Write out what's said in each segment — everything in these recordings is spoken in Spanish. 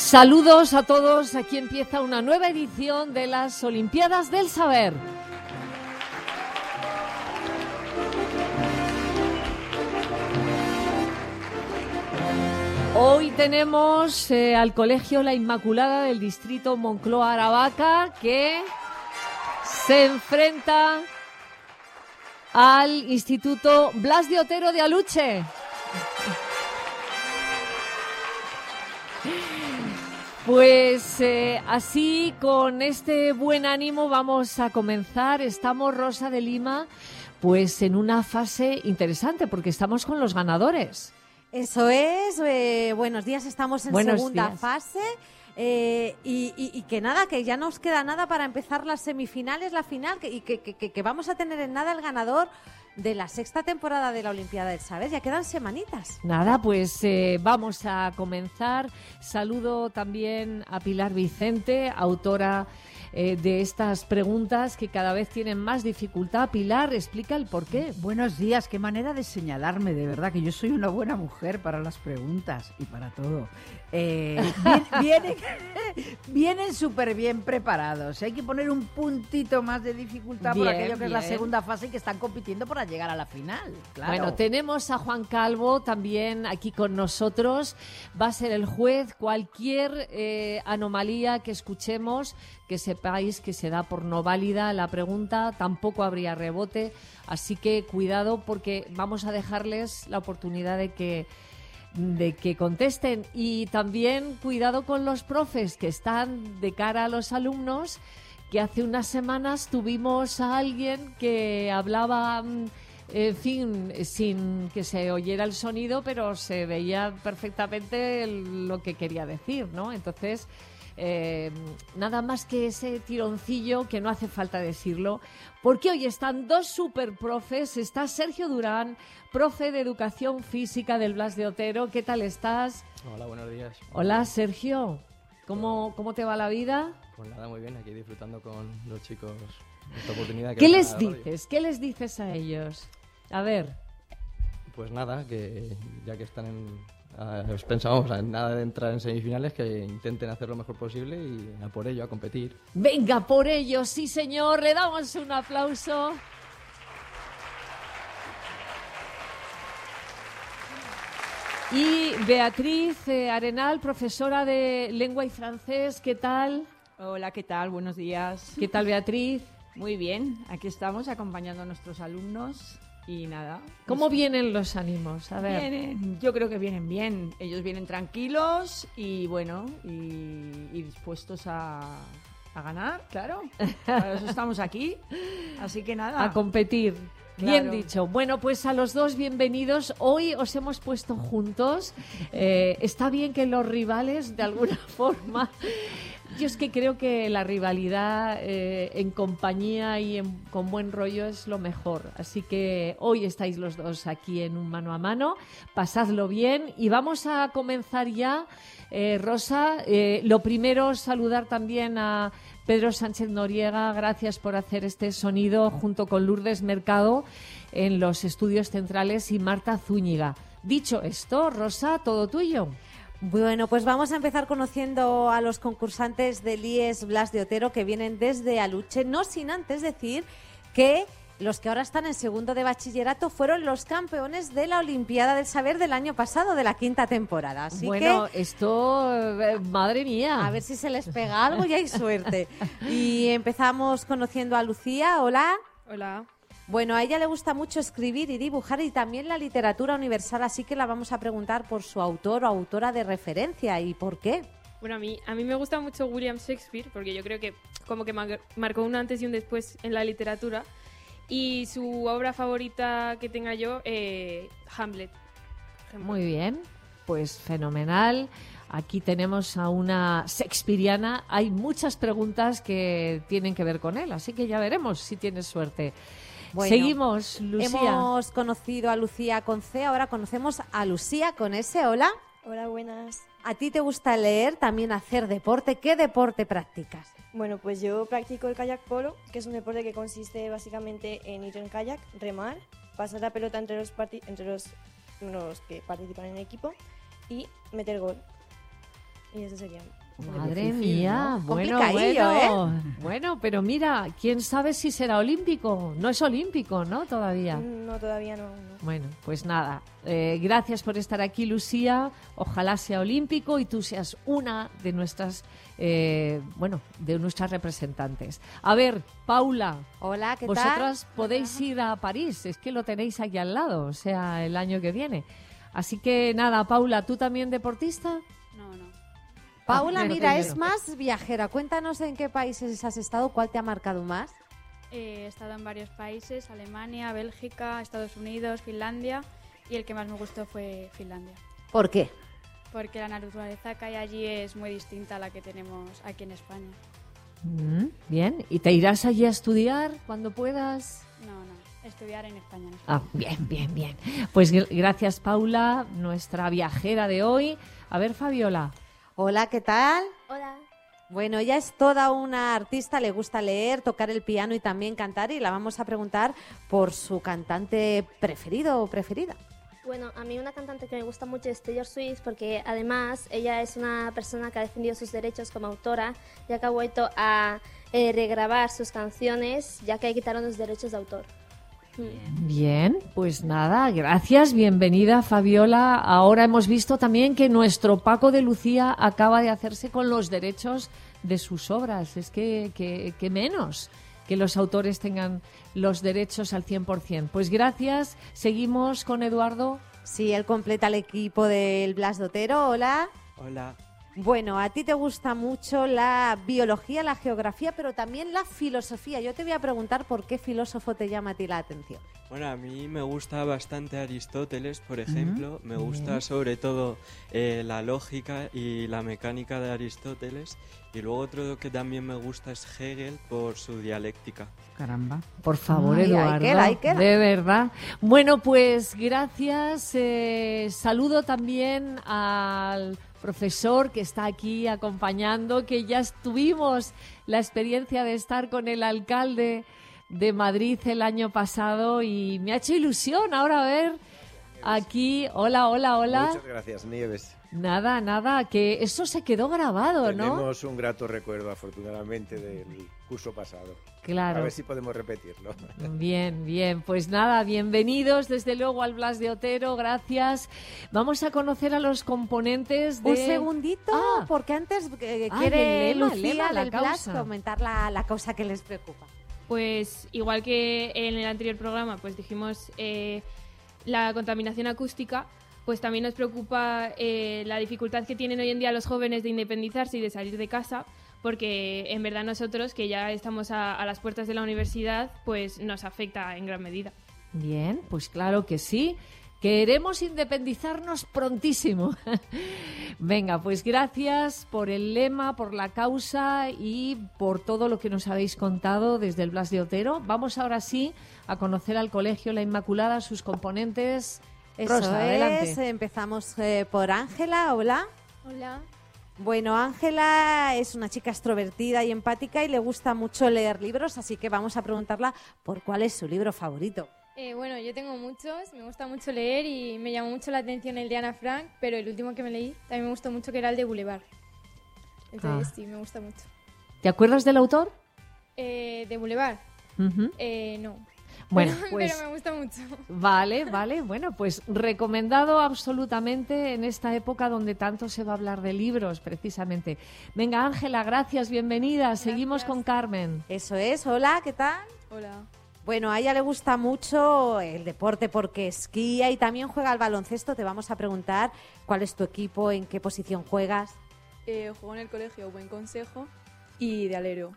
Saludos a todos, aquí empieza una nueva edición de las Olimpiadas del Saber. Hoy tenemos al Colegio La Inmaculada del distrito Moncloa-Aravaca que se enfrenta al Instituto Blas de Otero de Aluche. Pues así, con este buen ánimo vamos a comenzar. Estamos, Rosa de Lima, pues en una fase interesante porque estamos con los ganadores. Eso es, buenos días, estamos en segunda fase y que nada, que ya nos queda nada para empezar las semifinales, la final, que vamos a tener en nada el ganador de la sexta temporada de la Olimpiada del Saber. Ya quedan semanitas. Nada, pues vamos a comenzar. Saludo también a Pilar Vicente, autora de estas preguntas que cada vez tienen más dificultad. Pilar, explica el porqué. Buenos días, qué manera de señalarme, de verdad, que yo soy una buena mujer para las preguntas y para todo. Vienen súper bien preparados. Hay que poner un puntito más de dificultad por aquello que es la segunda fase y que están compitiendo para llegar a la final. Claro. Bueno, tenemos a Juan Calvo también aquí con nosotros. Va a ser el juez. Cualquier anomalía que escuchemos, que sepáis que se da por no válida la pregunta, tampoco habría rebote. Así que cuidado, porque vamos a dejarles la oportunidad de que contesten. Y también cuidado con los profes que están de cara a los alumnos, que hace unas semanas tuvimos a alguien que hablaba, en fin, sin que se oyera el sonido, pero se veía perfectamente lo que quería decir, ¿no? Entonces, nada más que ese tironcillo, que no hace falta decirlo, porque hoy están dos super profes. Está Sergio Durán, profe de Educación Física del Blas de Otero. ¿Qué tal estás? Hola, buenos días. Hola, Sergio. ¿Cómo te va la vida? Pues nada, muy bien, aquí disfrutando con los chicos esta oportunidad. ¿Qué les dices? ¿Qué les dices a ellos? A ver. Pues nada, que ya que están pensamos en nada de entrar en semifinales, que intenten hacer lo mejor posible y a por ello, a competir. Venga, por ello, sí señor, le damos un aplauso. Y Beatriz Arenal, profesora de lengua y francés, ¿qué tal? Hola, ¿qué tal? Buenos días. ¿Qué tal, Beatriz? Muy bien, aquí estamos acompañando a nuestros alumnos y nada. ¿Cómo vienen los ánimos? A ver. Yo creo que vienen bien. Ellos vienen tranquilos y bueno, y dispuestos a ganar, claro. Para eso estamos aquí. Así que nada. A competir. Claro. Bien dicho. Bueno, pues a los dos bienvenidos. Hoy os hemos puesto juntos. Está bien que los rivales, de alguna forma... Yo es que creo que la rivalidad en compañía y con buen rollo es lo mejor. Así que hoy estáis los dos aquí en un mano a mano. Pasadlo bien y vamos a comenzar ya. Rosa, lo primero, saludar también a Pedro Sánchez Noriega. Gracias por hacer este sonido junto con Lourdes Mercado en los estudios centrales y Marta Zúñiga. Dicho esto, Rosa, todo tuyo. Bueno, pues vamos a empezar conociendo a los concursantes del IES Blas de Otero, que vienen desde Aluche, no sin antes decir que los que ahora están en segundo de bachillerato fueron los campeones de la Olimpiada del Saber del año pasado, de la quinta temporada. Así bueno, que esto, madre mía. A ver si se les pega algo y hay suerte. Y empezamos conociendo a Lucía. Hola. Hola. Bueno, a ella le gusta mucho escribir y dibujar y también la literatura universal, así que la vamos a preguntar por su autor o autora de referencia y por qué. Bueno, a mí me gusta mucho William Shakespeare, porque yo creo que como que marcó un antes y un después en la literatura. Y su obra favorita que tenga yo, Hamlet. Muy bien, pues fenomenal. Aquí tenemos a una shakespeariana. Hay muchas preguntas que tienen que ver con él, así que ya veremos si tienes suerte. Bueno, seguimos, Lucía. Hemos conocido a Lucía con C, ahora conocemos a Lucía con S. Hola. Hola, buenas. ¿A ti te gusta leer, también hacer deporte? ¿Qué deporte practicas? Bueno, pues yo practico el kayak polo, que es un deporte que consiste básicamente en ir en kayak, remar, pasar la pelota entre los que participan en equipo y meter gol. Y eso sería. Madre mía, bueno, bueno, pero mira, quién sabe si será olímpico. No es olímpico, ¿no? Todavía. No, todavía no. Bueno, pues nada, gracias por estar aquí, Lucía. Ojalá sea olímpico y tú seas una de nuestras, de nuestras representantes. A ver, Paula. Hola, ¿qué tal? Vosotras podéis ir a París, es que lo tenéis aquí al lado, o sea, el año que viene. Así que nada, Paula, ¿tú también deportista? No. Paula, Pero mira, primero. es más viajera. Cuéntanos en qué países has estado, cuál te ha marcado más. He estado en varios países, Alemania, Bélgica, Estados Unidos, Finlandia, y el que más me gustó fue Finlandia. ¿Por qué? Porque la naturaleza que hay allí es muy distinta a la que tenemos aquí en España. Bien, ¿y te irás allí a estudiar cuando puedas? No, estudiar en España. No. Ah, bien. Pues gracias, Paula, nuestra viajera de hoy. A ver, Fabiola. Hola, ¿qué tal? Hola. Bueno, ella es toda una artista, le gusta leer, tocar el piano y también cantar, y la vamos a preguntar por su cantante preferido o preferida. Bueno, a mí una cantante que me gusta mucho es Taylor Swift, porque además ella es una persona que ha defendido sus derechos como autora, ya que ha vuelto a regrabar sus canciones, ya que quitaron los derechos de autor. Bien, pues nada, gracias, bienvenida, Fabiola. Ahora hemos visto también que nuestro Paco de Lucía acaba de hacerse con los derechos de sus obras. Es que menos que los autores tengan los derechos al 100%. Pues gracias, seguimos con Eduardo. Sí, él completa el equipo del Blas de Otero. Hola. Hola. Bueno, a ti te gusta mucho la biología, la geografía, pero también la filosofía. Yo te voy a preguntar por qué filósofo te llama a ti la atención. Bueno, a mí me gusta bastante Aristóteles, por ejemplo. Me gusta sobre todo la lógica y la mecánica de Aristóteles. Y luego otro que también me gusta es Hegel por su dialéctica. Caramba. Por favor, Ay, Eduardo, ahí queda. de verdad. Bueno, pues gracias. Saludo también al profesor que está aquí acompañando, que ya tuvimos la experiencia de estar con el alcalde de Madrid el año pasado y me ha hecho ilusión ahora ver aquí. Hola. Muchas gracias, Nieves. Nada, que eso se quedó grabado, ¿no? Tenemos un grato recuerdo, afortunadamente, del curso pasado. Claro. A ver si podemos repetirlo. Bien, pues nada, bienvenidos desde luego al Blas de Otero, gracias. Vamos a conocer a los componentes de... Un segundito, porque antes quiere el lema, Lucía la del Blas causa. comentar la causa que les preocupa. Pues igual que en el anterior programa, pues dijimos la contaminación acústica, pues también nos preocupa la dificultad que tienen hoy en día los jóvenes de independizarse y de salir de casa, porque en verdad nosotros, que ya estamos a las puertas de la universidad, pues nos afecta en gran medida. Bien, pues claro que sí. Queremos independizarnos prontísimo. Venga, pues gracias por el lema, por la causa y por todo lo que nos habéis contado desde el Blas de Otero. Vamos ahora sí a conocer al Colegio La Inmaculada, sus componentes. Eso Rosa, adelante. Empezamos por Ángela. Hola. Hola. Bueno, Ángela es una chica extrovertida y empática y le gusta mucho leer libros, así que vamos a preguntarla por cuál es su libro favorito. Bueno, yo tengo muchos, me gusta mucho leer y me llamó mucho la atención el de Ana Frank, pero el último que me leí también me gustó mucho, que era el de Boulevard. Entonces sí, me gusta mucho. ¿Te acuerdas del autor? ¿De Boulevard? Uh-huh. No. Bueno, pues, pero me gusta mucho. Vale. Bueno, pues recomendado absolutamente en esta época donde tanto se va a hablar de libros, precisamente. Venga, Ángela, gracias, bienvenida. Gracias. Seguimos con Carmen. Eso es. Hola, ¿qué tal? Hola. Bueno, a ella le gusta mucho el deporte porque esquía y también juega al baloncesto. Te vamos a preguntar cuál es tu equipo, en qué posición juegas. Juego en el colegio Buen Consejo y de alero.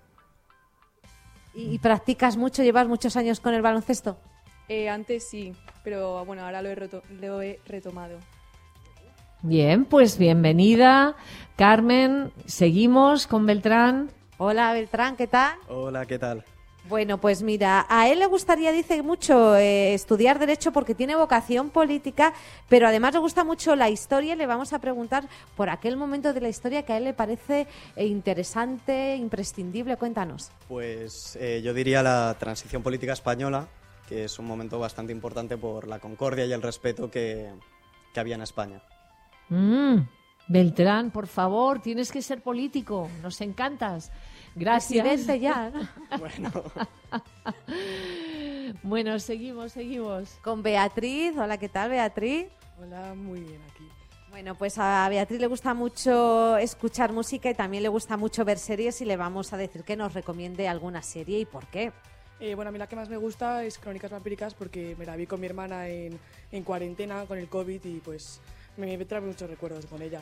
¿Y practicas mucho? ¿Llevas muchos años con el baloncesto? Antes sí, pero bueno, ahora lo he retomado. Bien, pues bienvenida, Carmen. Seguimos con Beltrán. Hola, Beltrán, ¿qué tal? Hola, ¿qué tal? Bueno, pues mira, a él le gustaría, dice mucho, estudiar Derecho porque tiene vocación política, pero además le gusta mucho la historia. Le vamos a preguntar por aquel momento de la historia que a él le parece interesante, imprescindible. Cuéntanos. Pues yo diría la transición política española, que es un momento bastante importante por la concordia y el respeto que había en España. Beltrán, por favor, tienes que ser político, nos encantas. Gracias. Presidente ya, ¿no? Bueno, seguimos. Con Beatriz. Hola, ¿qué tal, Beatriz? Hola, muy bien aquí. Bueno, pues a Beatriz le gusta mucho escuchar música y también le gusta mucho ver series y le vamos a decir que nos recomiende alguna serie y por qué. Bueno, a mí la que más me gusta es Crónicas Vampíricas porque me la vi con mi hermana en cuarentena con el COVID y pues me trae muchos recuerdos con ella.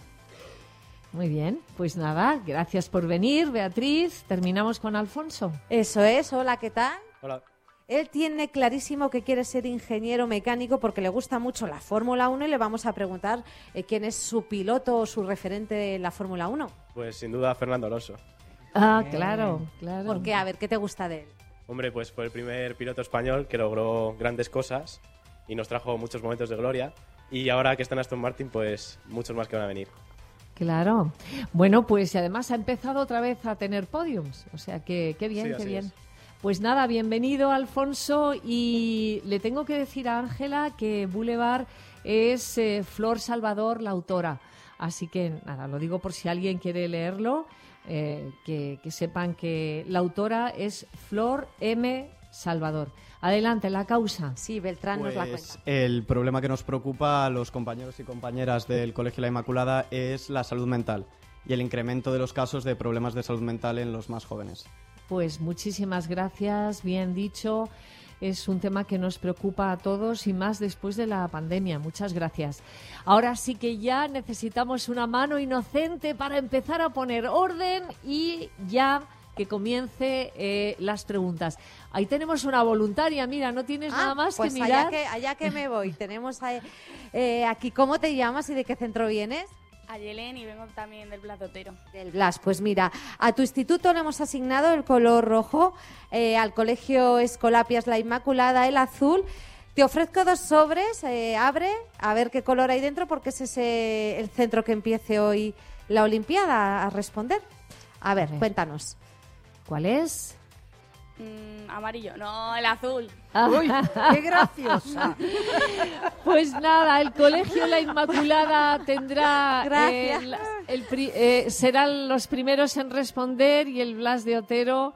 Muy bien, pues nada, gracias por venir, Beatriz. Terminamos con Alfonso. Eso es, hola, ¿qué tal? Hola. Él tiene clarísimo que quiere ser ingeniero mecánico porque le gusta mucho la Fórmula 1 y le vamos a preguntar quién es su piloto o su referente en la Fórmula 1. Pues sin duda Fernando Alonso. Ah, claro. ¿Por qué? A ver, ¿qué te gusta de él? Hombre, pues fue el primer piloto español que logró grandes cosas y nos trajo muchos momentos de gloria. Y ahora que está en Aston Martin, pues muchos más que van a venir. Claro. Bueno, pues y además ha empezado otra vez a tener podiums. O sea que qué bien, Sí, qué así bien. es. Pues nada, bienvenido, Alfonso. Y le tengo que decir a Ángela que Boulevard es Flor Salvador, la autora. Así que nada, lo digo por si alguien quiere leerlo, que sepan que la autora es Flor M. Salvador. Adelante, la causa. Sí, Beltrán nos la cuenta. Pues el problema que nos preocupa a los compañeros y compañeras del Colegio La Inmaculada es la salud mental y el incremento de los casos de problemas de salud mental en los más jóvenes. Pues muchísimas gracias, bien dicho. Es un tema que nos preocupa a todos y más después de la pandemia. Muchas gracias. Ahora sí que ya necesitamos una mano inocente para empezar a poner orden y ya que comience las preguntas. Ahí tenemos una voluntaria, mira, no tienes nada más pues que mirar. Allá que me voy. Tenemos aquí, ¿cómo te llamas y de qué centro vienes? Ayelen y vengo también del Blas de Otero. Del Blas, pues mira, a tu instituto le hemos asignado el color rojo, al Colegio Escolapias La Inmaculada el azul. Te ofrezco 2 sobres, abre, a ver qué color hay dentro, porque ese es el centro que empiece hoy la Olimpiada a responder. A ver, cuéntanos. ¿Cuál es? Amarillo, no, el azul. ¡Uy, qué graciosa! Pues nada, el Colegio La Inmaculada tendrá... Gracias. Serán los primeros en responder y el Blas de Otero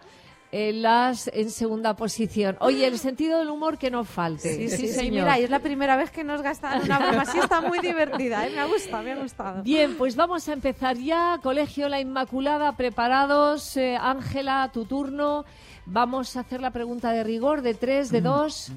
en segunda posición. Oye, el sentido del humor que no falte. Sí, señor. Mira, y es la primera vez que nos gastan una broma así, está muy divertida, me ha gustado. Bien, pues vamos a empezar ya. Colegio La Inmaculada, preparados. Ángela, tu turno. Vamos a hacer la pregunta de rigor, de 3, de 2.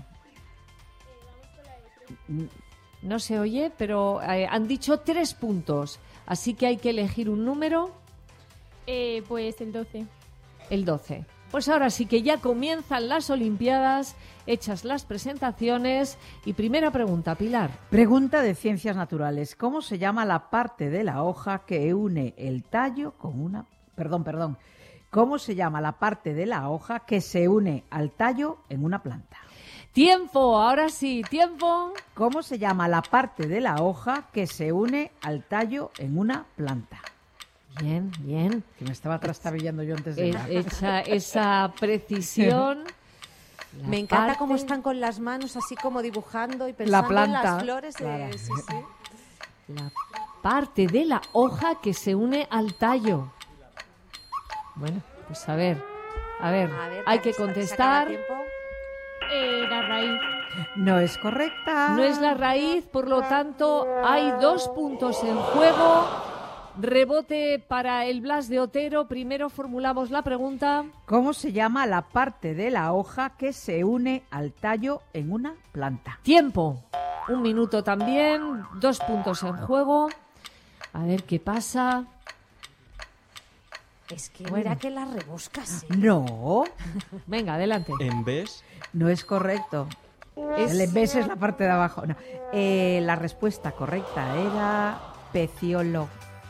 No se oye, pero han dicho 3 puntos. Así que hay que elegir un número. Pues el 12. El 12. Pues ahora sí que ya comienzan las Olimpiadas, hechas las presentaciones. Y primera pregunta, Pilar. Pregunta de Ciencias Naturales. ¿Cómo se llama la parte de la hoja que une el tallo con una... Perdón. ¿Cómo se llama la parte de la hoja que se une al tallo en una planta? ¡Tiempo! Ahora sí, tiempo. ¿Cómo se llama la parte de la hoja que se une al tallo en una planta? Bien, bien. Que me estaba trastabillando yo antes de nada. Esa precisión. Me encanta cómo están con las manos así como dibujando y pensando la planta, en las flores. Claro. Sí. La parte de la hoja que se une al tallo. Bueno, pues a ver, hay que contestar. La raíz. No es correcta. No es la raíz, por lo tanto hay 2 puntos en juego. Rebote para el Blas de Otero. Primero formulamos la pregunta. ¿Cómo se llama la parte de la hoja que se une al tallo en una planta? Tiempo. 1 minuto también. 2 puntos en juego. A ver qué pasa. Es que mira que la rebuscas. No. Venga, adelante. ¿En vez? No es correcto. El en vez es la parte de abajo. No. La respuesta correcta era peciolo.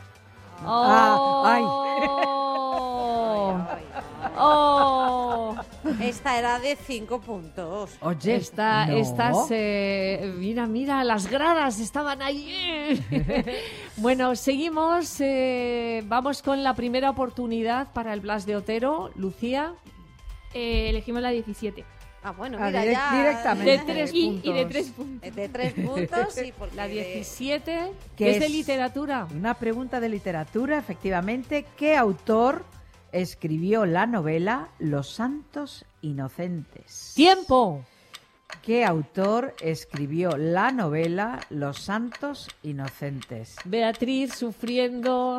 Esta era de 5 puntos. Oye, estas, mira, las gradas estaban ahí. Bueno, seguimos. Vamos con la primera oportunidad para el Blas de Otero. Lucía. Elegimos la 17. Ah, bueno, Ah, mira, ya... directamente. De 3 puntos. Y de 3 puntos. De 3 puntos, sí, porque... La 17, ¿Qué que es de literatura. Una pregunta de literatura, efectivamente. ¿Qué autor escribió la novela Los Santos Inocentes? ¡Tiempo! ¿Qué autor escribió la novela Los Santos Inocentes? Beatriz sufriendo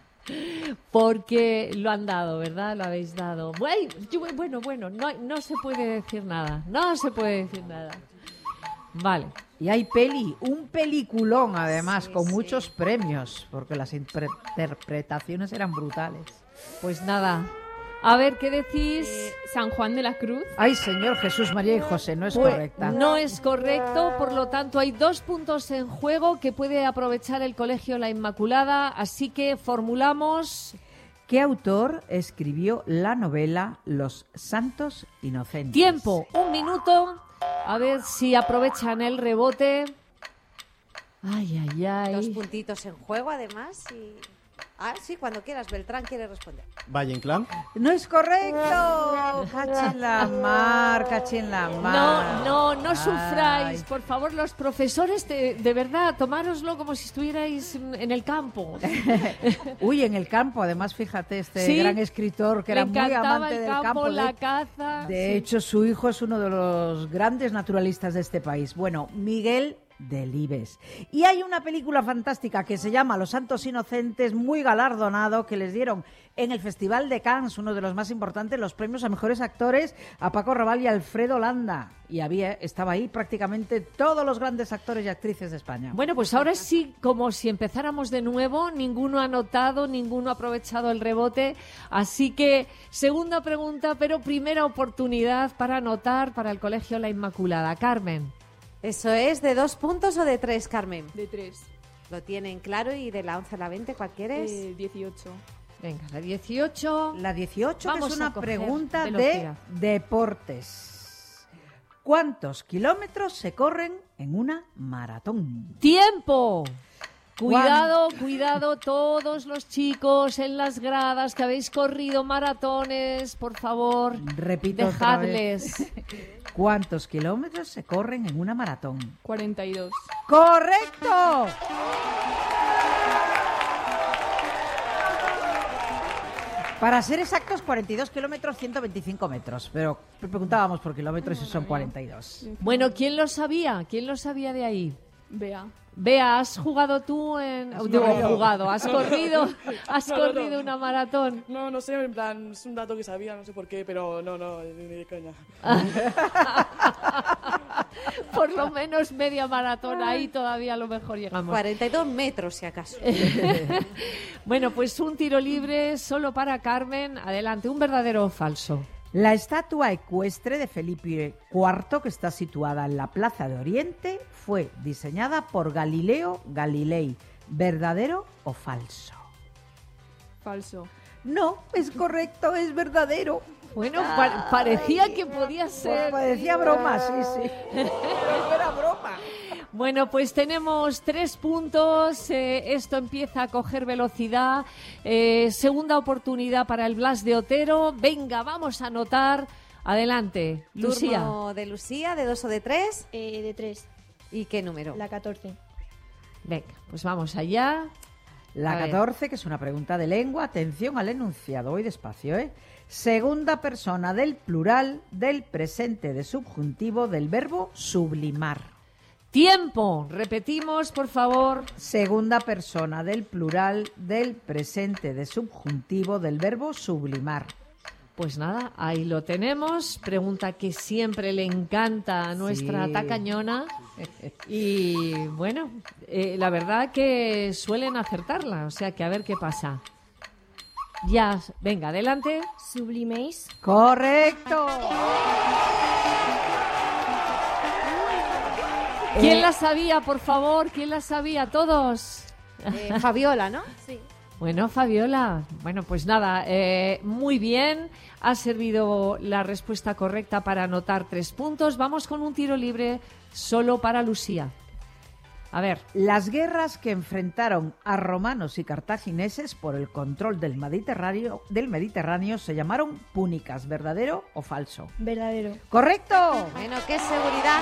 porque lo han dado, ¿verdad? Lo habéis dado. Bueno, no se puede decir nada. No se puede decir nada. Vale. Y hay un peliculón además, con muchos premios, porque las interpretaciones eran brutales. Pues nada. A ver, ¿qué decís? San Juan de la Cruz. Ay, Señor Jesús, María y José, no es Pues correcta. no es correcto, por lo tanto hay 2 puntos en juego que puede aprovechar el Colegio La Inmaculada, así que formulamos... ¿Qué autor escribió la novela Los Santos Inocentes? Tiempo, 1 minuto, a ver si aprovechan el rebote. Ay, ay, ay. 2 puntitos en juego, además, y... Ah, sí, cuando quieras. Beltrán quiere responder. Valle Inclán. ¡No es correcto! ¡Cachi en la mar, cachi en la mar! No sufráis. Por favor, los profesores, de verdad, tomároslo como si estuvierais en el campo. Uy, en el campo, además, fíjate, este Sí, gran escritor que le era muy encantaba amante el del campo, campo. la caza. De hecho, su hijo es uno de los grandes naturalistas de este país. Bueno, Miguel Delibes. Y hay una película fantástica que se llama Los Santos Inocentes, muy galardonado, que les dieron en el Festival de Cannes, uno de los más importantes, los premios a mejores actores, a Paco Rabanne y a Alfredo Landa. Y estaba ahí prácticamente todos los grandes actores y actrices de España. Bueno, pues ahora sí, como si empezáramos de nuevo, ninguno ha anotado, ninguno ha aprovechado el rebote, así que segunda pregunta, pero primera oportunidad para anotar para el Colegio La Inmaculada. Carmen. ¿Eso es de 2 puntos o de 3, Carmen? De 3. Lo tienen claro. ¿Y de la 11 a la 20 cuál quieres? 18. Venga, la 18. La 18 Vamos que es una a coger pregunta velocidad. de deportes. ¿Cuántos kilómetros se corren en una maratón? ¡Tiempo! Cuidado todos los chicos en las gradas que habéis corrido maratones, por favor, Repito otra dejadles. vez. ¿Cuántos kilómetros se corren en una maratón? 42. ¡Correcto! Para ser exactos, 42 kilómetros, 125 metros. Pero preguntábamos por kilómetros y son 42. Bueno, ¿quién lo sabía? ¿Quién lo sabía de ahí? Bea. Bea, ¿has jugado tú en...? ¿Has corrido una maratón? No sé, en plan, es un dato que sabía, no sé por qué, pero no, ni de coña. Por lo menos media maratón, ahí todavía a lo mejor llegamos. 42 metros, si acaso. Bueno, pues un tiro libre solo para Carmen. Adelante, ¿un verdadero o falso? La estatua ecuestre de Felipe IV, que está situada en la Plaza de Oriente, fue diseñada por Galileo Galilei. ¿Verdadero o falso? Falso. No, es correcto, es verdadero. Bueno, parecía que podía ser. Parecía broma, sí. No era broma. Bueno, pues tenemos 3 puntos. Esto empieza a coger velocidad. Segunda oportunidad para el Blas de Otero. Venga, vamos a anotar. Adelante, Lucía. Turno de Lucía, ¿de 2 o de 3? De 3. ¿Y qué número? La 14. Venga, pues vamos allá. La 14, que es una pregunta de lengua. Atención al enunciado, voy despacio, ¿eh? Segunda persona del plural del presente de subjuntivo del verbo sublimar. ¡Tiempo! Repetimos, por favor. Segunda persona del plural del presente de subjuntivo del verbo sublimar. Pues nada, ahí lo tenemos. Pregunta que siempre le encanta a nuestra tacañona. Y bueno, la verdad que suelen acertarla. O sea que a ver qué pasa. Ya, venga, adelante. Subliméis. ¡Correcto! ¿Quién la sabía, por favor? ¿Quién la sabía? ¿Todos? Fabiola, ¿no? Sí. Bueno, Fabiola, bueno, pues nada, muy bien, ha servido la respuesta correcta para anotar 3 puntos. Vamos con un tiro libre solo para Lucía. A ver. Las guerras que enfrentaron a romanos y cartagineses por el control del Mediterráneo se llamaron púnicas. ¿Verdadero o falso? Verdadero. ¡Correcto! Bueno, qué seguridad.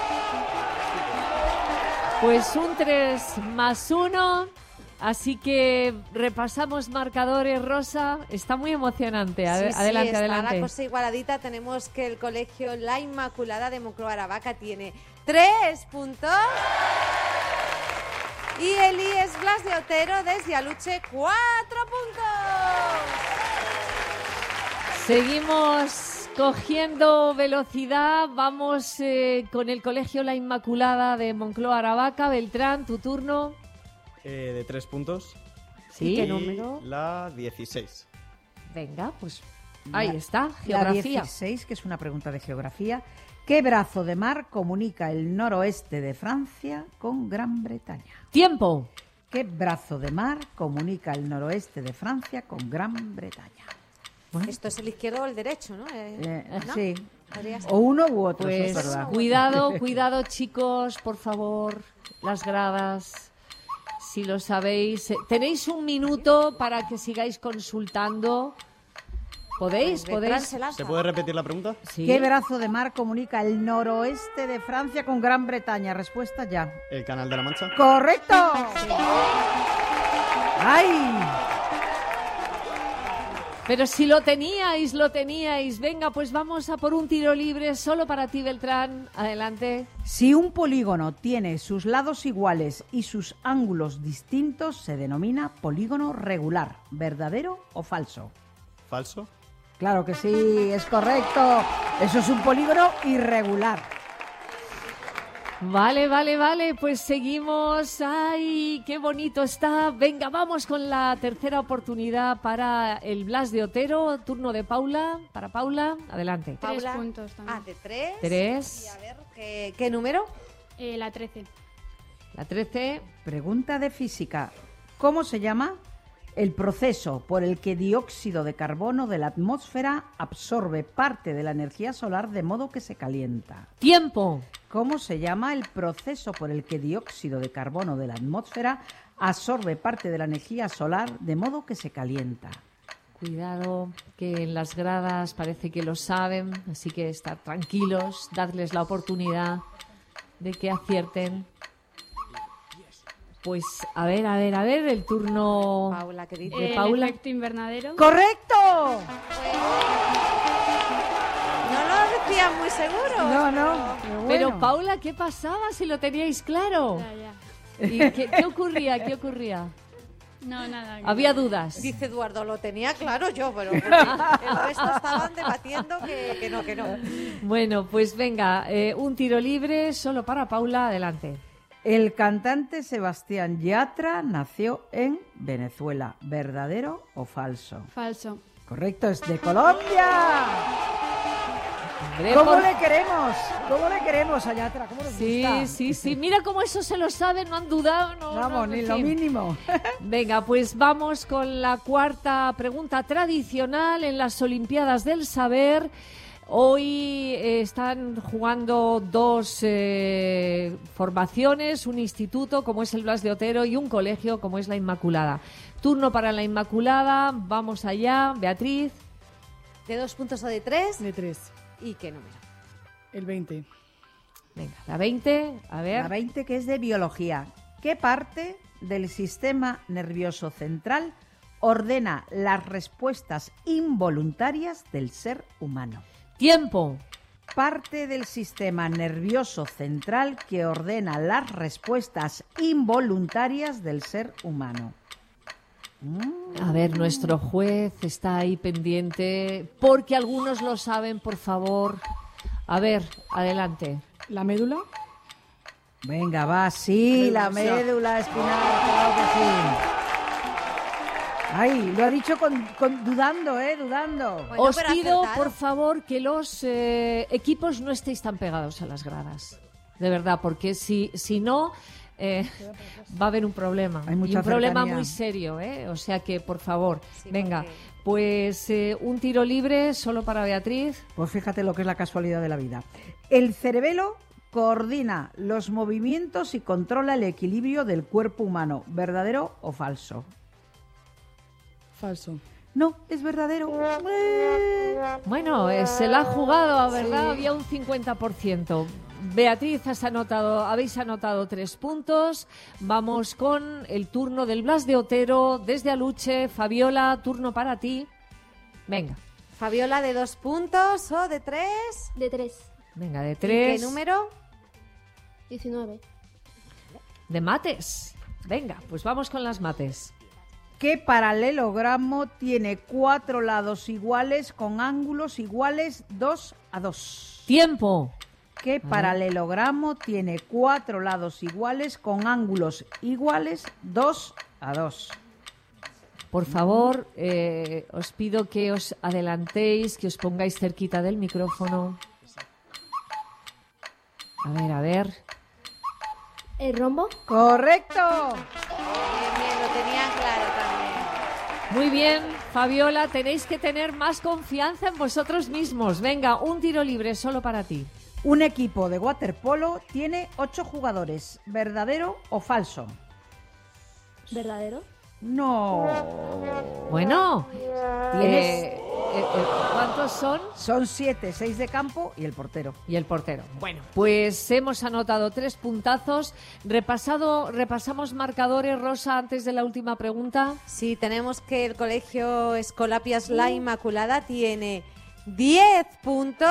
Pues un 3+1. Así que repasamos marcadores, Rosa. Está muy emocionante. Adelante, está adelante. la cosa igualadita. Tenemos que el colegio La Inmaculada de Moncloa Aravaca tiene 3 puntos. Y el IES Blas de Otero desde Aluche 4 puntos. Seguimos cogiendo velocidad. Vamos con el colegio La Inmaculada de Moncloa Aravaca. Beltrán, tu turno. De 3 puntos. ¿Sí? ¿Qué Y número? La 16. Venga, pues ahí está. La Geografía. 16, que es una pregunta de geografía. ¿Qué brazo de mar comunica el noroeste de Francia con Gran Bretaña? ¡Tiempo! ¿Qué brazo de mar comunica el noroeste de Francia con Gran Bretaña? Esto es el izquierdo o el derecho, ¿no? ¿No? Sí. Podría ser. O uno u otro, eso es Pues verdad. cuidado, chicos, por favor. Las gradas, si lo sabéis. Tenéis un minuto para que sigáis consultando. ¿Podéis? ¿Se puede repetir la pregunta? Sí. ¿Qué brazo de mar comunica el noroeste de Francia con Gran Bretaña? Respuesta ya. ¿El Canal de la Mancha? ¡Correcto! ¡Ay! Pero si lo teníais. Venga, pues vamos a por un tiro libre solo para ti, Beltrán. Adelante. Si un polígono tiene sus lados iguales y sus ángulos distintos, se denomina polígono regular. ¿Verdadero o falso? ¿Falso? Claro que sí, es correcto. Eso es un polígono irregular. Vale, pues seguimos. ¡Ay, qué bonito está! Venga, vamos con la tercera oportunidad para el Blas de Otero. Turno de Paula. Para Paula, adelante. 3 puntos también. De 3. 3. Y a ver, ¿qué número? La 13. La 13. Pregunta de física. ¿Cómo se llama el proceso por el que dióxido de carbono de la atmósfera absorbe parte de la energía solar de modo que se calienta? ¡Tiempo! ¿Cómo se llama el proceso por el que dióxido de carbono de la atmósfera absorbe parte de la energía solar de modo que se calienta? Cuidado, que en las gradas parece que lo saben, así que estar tranquilos, dadles la oportunidad de que acierten. Pues a ver, el turno Paula, ¿qué dice? de El Paula. efecto invernadero. ¡Correcto! No lo decía muy seguro. No. Pero Paula, ¿qué pasaba si lo teníais claro? Ya. ¿Y qué ocurría? No, nada. Había dudas. Dice Eduardo, lo tenía claro yo, pero el resto estaban debatiendo que no. Bueno, pues venga, un tiro libre solo para Paula, adelante. El cantante Sebastián Yatra nació en Venezuela. ¿Verdadero o falso? Falso. Correcto, es de Colombia. Hombre, ¿Cómo le queremos? ¿Cómo le queremos a Yatra? ¿Cómo nos gusta? Sí. Mira cómo eso se lo saben, no han dudado. Vamos, ni lo mínimo. Venga, pues vamos con la cuarta pregunta tradicional en las Olimpiadas del Saber. Hoy están jugando dos formaciones, un instituto como es el Blas de Otero y un colegio como es la Inmaculada. Turno para la Inmaculada, vamos allá. Beatriz. ¿De 2 puntos o de 3? De 3. ¿Y qué número? El 20. Venga, la 20, a ver. La 20, que es de biología. ¿Qué parte del sistema nervioso central ordena las respuestas involuntarias del ser humano? ¡Tiempo! Parte del sistema nervioso central que ordena las respuestas involuntarias del ser humano. A ver, nuestro juez está ahí pendiente, porque algunos lo saben, por favor. A ver, adelante. ¿La médula? Venga, va, sí, la médula espinal, claro que sí. Ay, lo ha dicho dudando, dudando. Bueno, Os pero pido, acertado. por favor, que los equipos no estéis tan pegados a las gradas. De verdad, porque si no, va a haber un problema. Hay y mucha un problema cercanía. muy serio, ¿eh? O sea que, por favor, Sí, venga. porque- Pues un tiro libre solo para Beatriz. Pues fíjate lo que es la casualidad de la vida. El cerebelo coordina los movimientos y controla el equilibrio del cuerpo humano. ¿Verdadero o falso? Falso. No, es verdadero. Bueno, se la ha jugado, ¿verdad? Sí. Había un 50%. Beatriz, habéis anotado 3 puntos. Vamos con el turno del Blas de Otero desde Aluche. Fabiola, turno para ti. Venga. Fabiola, ¿de 2 puntos o de 3? De 3. Venga, de ¿Y 3. qué número? 19. De mates. Venga, pues vamos con las mates. ¿Qué paralelogramo tiene 4 lados iguales con ángulos iguales 2 a 2? ¡Tiempo! ¿Qué paralelogramo tiene 4 lados iguales con ángulos iguales 2 a 2? Por favor, os pido que os adelantéis, que os pongáis cerquita del micrófono. A ver. ¿El rombo? ¡Correcto! Bien, lo tenían claro también. Muy bien, Fabiola, tenéis que tener más confianza en vosotros mismos. Venga, un tiro libre solo para ti. Un equipo de waterpolo tiene 8 jugadores. ¿Verdadero o falso? ¿Verdadero? No. Bueno, Tienes... ¿cuántos son? Son 7, 6 de campo y el portero. Y el portero. Bueno, pues hemos anotado 3 puntazos. Repasamos marcadores, Rosa, antes de la última pregunta. Sí, tenemos que el colegio Escolapias La Inmaculada tiene 10 puntos.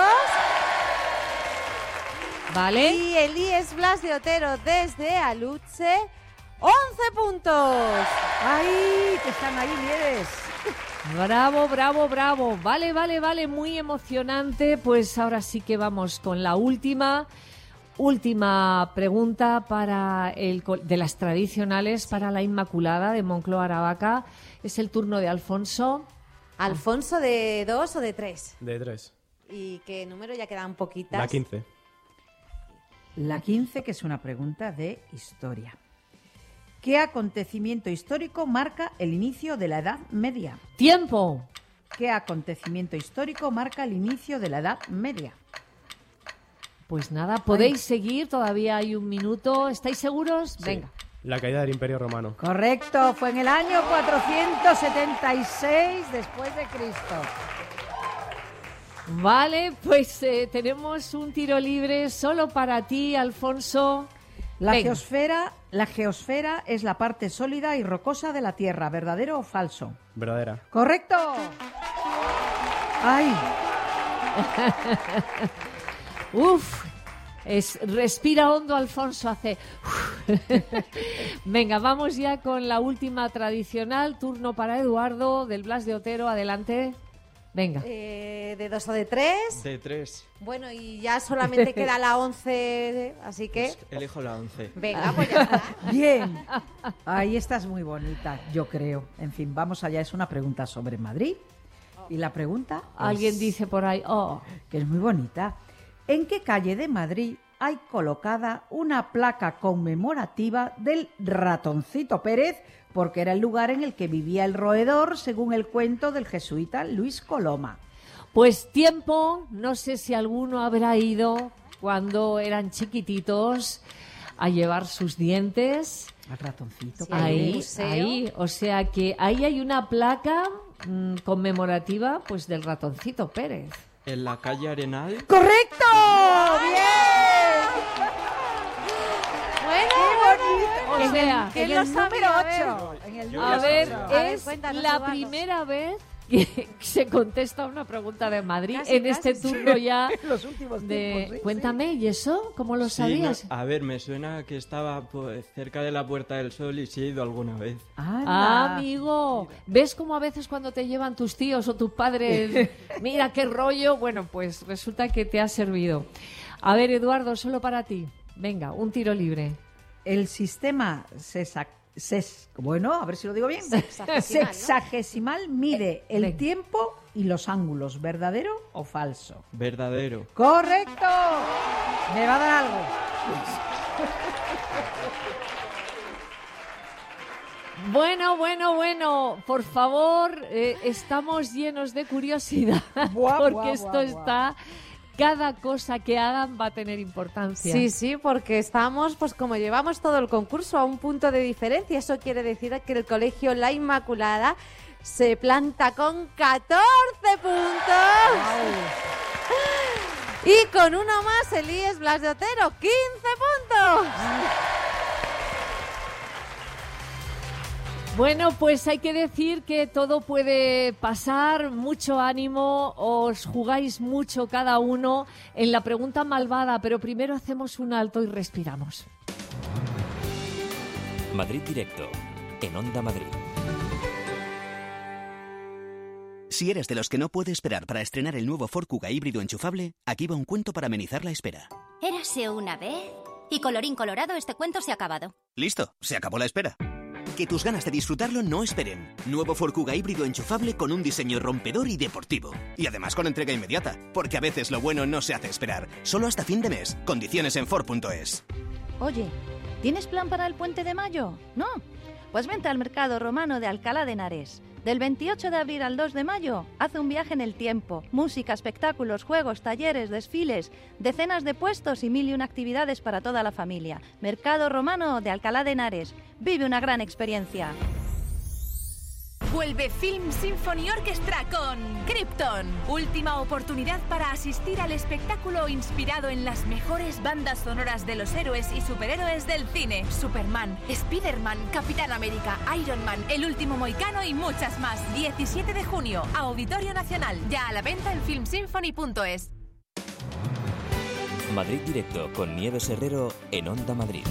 Vale. Y el IES Blas de Otero desde Aluche, 11 puntos. ¡Ay, que están ahí, Nieves! Bravo, bravo, bravo. Vale, muy emocionante. Pues ahora sí que vamos con la última pregunta para de las tradicionales para la Inmaculada de Moncloa Aravaca. Es el turno de Alfonso. Alfonso, ¿de 2 o de 3? De 3. ¿Y qué número? Ya quedan poquitas. La 15. La 15, que es una pregunta de historia. ¿Qué acontecimiento histórico marca el inicio de la Edad Media? ¡Tiempo! ¿Qué acontecimiento histórico marca el inicio de la Edad Media? Pues nada, podéis seguir, todavía hay un minuto. ¿Estáis seguros? Sí. Venga. La caída del Imperio Romano. Correcto, fue en el año 476 después de Cristo. Vale, pues tenemos un tiro libre solo para ti, Alfonso. La Venga. geosfera es la parte sólida y rocosa de la Tierra. ¿Verdadero o falso? Verdadera. ¡Correcto! ¡Ay! Uf, respira hondo, Alfonso, hace... Venga, vamos ya con la última tradicional. Turno para Eduardo, del Blas de Otero. Adelante. Venga. ¿De 2 o de 3? De 3. Bueno, y ya solamente queda la 11, así que... Elijo la 11. Venga, pues ya está. Bien. Ahí estás muy bonita, yo creo. En fin, vamos allá. Es una pregunta sobre Madrid. Y la pregunta... Alguien dice por ahí, que es muy bonita. ¿En qué calle de Madrid hay colocada una placa conmemorativa del Ratoncito Pérez? Porque era el lugar en el que vivía el roedor, según el cuento del jesuita Luis Coloma. Pues tiempo, no sé si alguno habrá ido cuando eran chiquititos a llevar sus dientes. Al Ratoncito. Sí, Ahí, o sea que ahí hay una placa conmemorativa pues del Ratoncito Pérez. En la calle Arenal. ¡Correcto! ¡Bien! O sea, ¿quién en lo el sabía? número 8. En el a número ver, 8. es cuéntanos, la Eduardo. primera vez que se contesta una pregunta de Madrid Casi, en este casi. turno ya En los últimos de... tiempos, sí, Cuéntame, ¿y eso? ¿Cómo lo Sí, sabías? a ver, me suena que estaba pues, cerca de la Puerta del Sol y sí he ido alguna vez. ¡Anda! Amigo, ¿ves cómo a veces cuando te llevan tus tíos o tus padres, mira qué rollo? Bueno, pues resulta que te ha servido. A ver, Eduardo, solo para ti. Venga, un tiro libre. El sistema bueno, a ver si lo digo bien. Sexagesimal mide el venga. tiempo y los ángulos. ¿Verdadero o falso? Verdadero. ¡Correcto! Me va a dar algo. Bueno, por favor, estamos llenos de curiosidad Buah, porque buah, esto buah, está cada cosa que hagan va a tener importancia. Sí, sí, porque estamos, pues como llevamos todo el concurso, a un punto de diferencia. Eso quiere decir que el Colegio La Inmaculada se planta con 14 puntos. Wow. Y con uno más, el IES Blas de Otero, 15 puntos. Bueno, pues hay que decir que todo puede pasar, mucho ánimo, os jugáis mucho cada uno en la pregunta malvada, pero primero hacemos un alto y respiramos. Madrid Directo, en Onda Madrid. Si eres de los que no puede esperar para estrenar el nuevo Ford Kuga híbrido enchufable, aquí va un cuento para amenizar la espera. Érase una vez y colorín colorado, este cuento se ha acabado. Listo, se acabó la espera. Que tus ganas de disfrutarlo no esperen. Nuevo Ford Kuga híbrido enchufable con un diseño rompedor y deportivo. Y además con entrega inmediata, porque a veces lo bueno no se hace esperar. Solo hasta fin de mes. Condiciones en Ford.es. Oye, ¿tienes plan para el Puente de Mayo? ¿No? Pues vente al Mercado Romano de Alcalá de Henares. Del 28 de abril al 2 de mayo, haz un viaje en el tiempo. Música, espectáculos, juegos, talleres, desfiles, decenas de puestos y 1001 actividades para toda la familia. Mercado Romano de Alcalá de Henares. Vive una gran experiencia. Vuelve Film Symphony Orchestra con Krypton. Última oportunidad para asistir al espectáculo inspirado en las mejores bandas sonoras de los héroes y superhéroes del cine. Superman, Spider-Man, Capitán América, Iron Man, El Último Mohicano y muchas más. 17 de junio, Auditorio Nacional. Ya a la venta en filmsymphony.es. Madrid Directo con Nieves Herrero en Onda Madrid.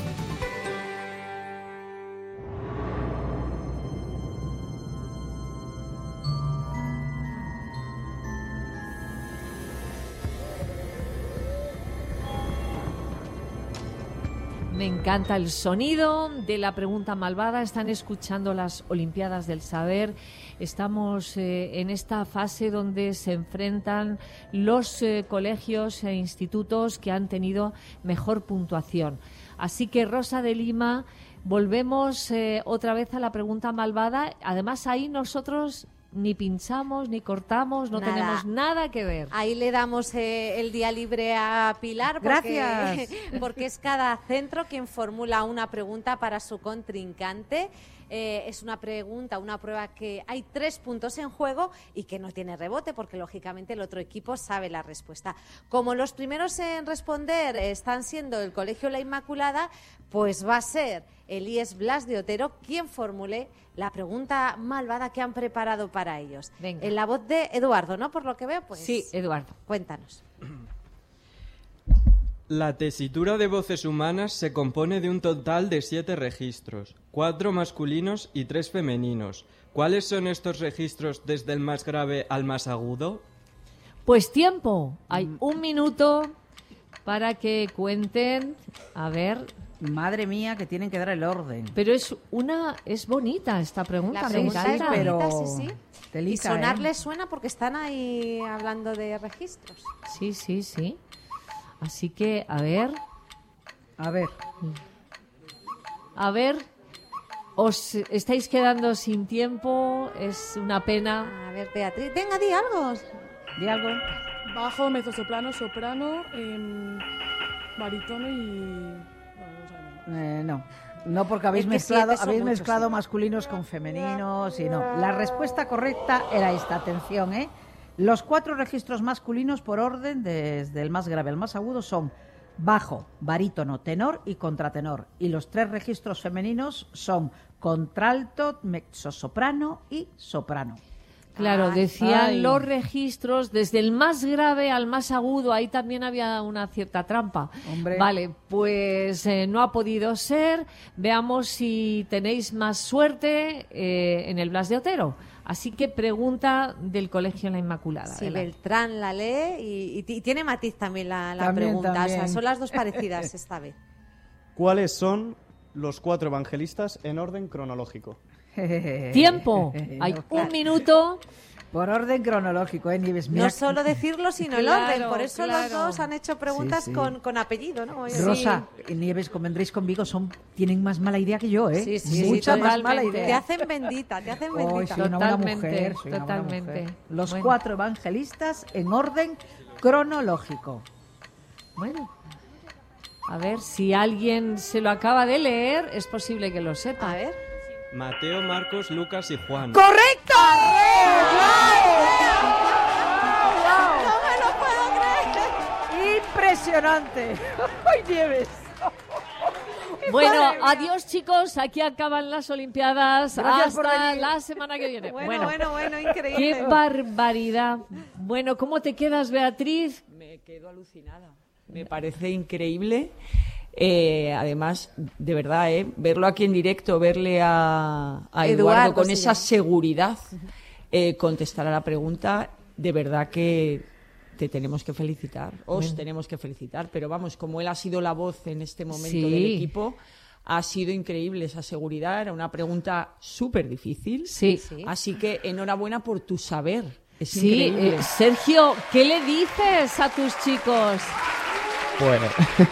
Me encanta el sonido de la pregunta malvada. Están escuchando las Olimpiadas del Saber. Estamos en esta fase donde se enfrentan los colegios e institutos que han tenido mejor puntuación. Así que, Rosa de Lima, volvemos otra vez a la pregunta malvada. Además, ahí nosotros ni pinchamos, ni cortamos, no tenemos nada que ver. Ahí le damos el día libre a Pilar. Gracias. Porque es cada centro quien formula una pregunta para su contrincante. Es una pregunta, una prueba que hay 3 puntos en juego y que no tiene rebote porque lógicamente el otro equipo sabe la respuesta. Como los primeros en responder están siendo el Colegio La Inmaculada, pues va a ser el IES Blas de Otero quien formule la pregunta malvada que han preparado para ellos. Venga. En la voz de Eduardo, ¿no? Por lo que veo, pues... Sí, Eduardo. Cuéntanos. La tesitura de voces humanas se compone de un total de 7 registros, 4 masculinos y 3 femeninos. ¿Cuáles son estos registros desde el más grave al más agudo? Pues tiempo. Hay 1 minuto para que cuenten. A ver. Madre mía, que tienen que dar el orden. Pero es bonita esta pregunta. La pregunta me es encanta. bonita, sí. Telita, y sonarles suena porque están ahí hablando de registros. Sí. Así que, a ver, os estáis quedando sin tiempo, es una pena. A ver, Beatriz, venga, di algo. Bajo, mezzosoprano, soprano, barítono y... No, porque habéis Es que mezclado, muchos, sí. masculinos con femeninos y no. La respuesta correcta era esta, atención, Los 4 registros masculinos por orden, desde el más grave al más agudo, son bajo, barítono, tenor y contratenor. Y los 3 registros femeninos son contralto, mezzosoprano y soprano. Claro, decían los registros desde el más grave al más agudo. Ahí también había una cierta trampa. Hombre. Vale, pues no ha podido ser. Veamos si tenéis más suerte en el Blas de Otero. Así que pregunta del Colegio La Inmaculada. Sí, Adelante. Beltrán la lee y tiene matiz también la También, pregunta. también. O sea, son las dos parecidas esta vez. ¿Cuáles son los 4 evangelistas en orden cronológico? Tiempo. Hay 1 minuto. Por orden cronológico, Nieves. No solo decirlo, sino el Claro, orden. Por eso los claro. dos han hecho preguntas Sí. con apellido, ¿no? Rosa y Nieves, convendréis conmigo, tienen más mala idea que yo, Sí, sí, Mucha sí, más totalmente. mala idea. Te hacen bendita, Hoy soy una buena mujer, soy una buena Totalmente. mujer. Los Bueno. 4 evangelistas en orden cronológico. Bueno, a ver, si alguien se lo acaba de leer, es posible que lo sepa. A ver. Mateo, Marcos, Lucas y Juan. ¡Correcto! ¡No me lo puedo creer! ¡Impresionante! ¡Ay, Nieves! Bueno, adiós chicos, aquí acaban las Olimpiadas. Gracias por hasta venir. la semana que viene. Bueno, increíble. ¡Qué barbaridad! Bueno, ¿cómo te quedas, Beatriz? Me quedo alucinada. Me parece increíble. Además, de verdad, verlo aquí en directo, verle a Eduardo con esa seguridad, contestar a la pregunta, de verdad que te tenemos que felicitar, os tenemos que felicitar, pero vamos, como él ha sido la voz en este momento del equipo, ha sido increíble esa seguridad, era una pregunta súper difícil, así que enhorabuena por tu saber, es increíble. Sergio, ¿qué le dices a tus chicos? Bueno,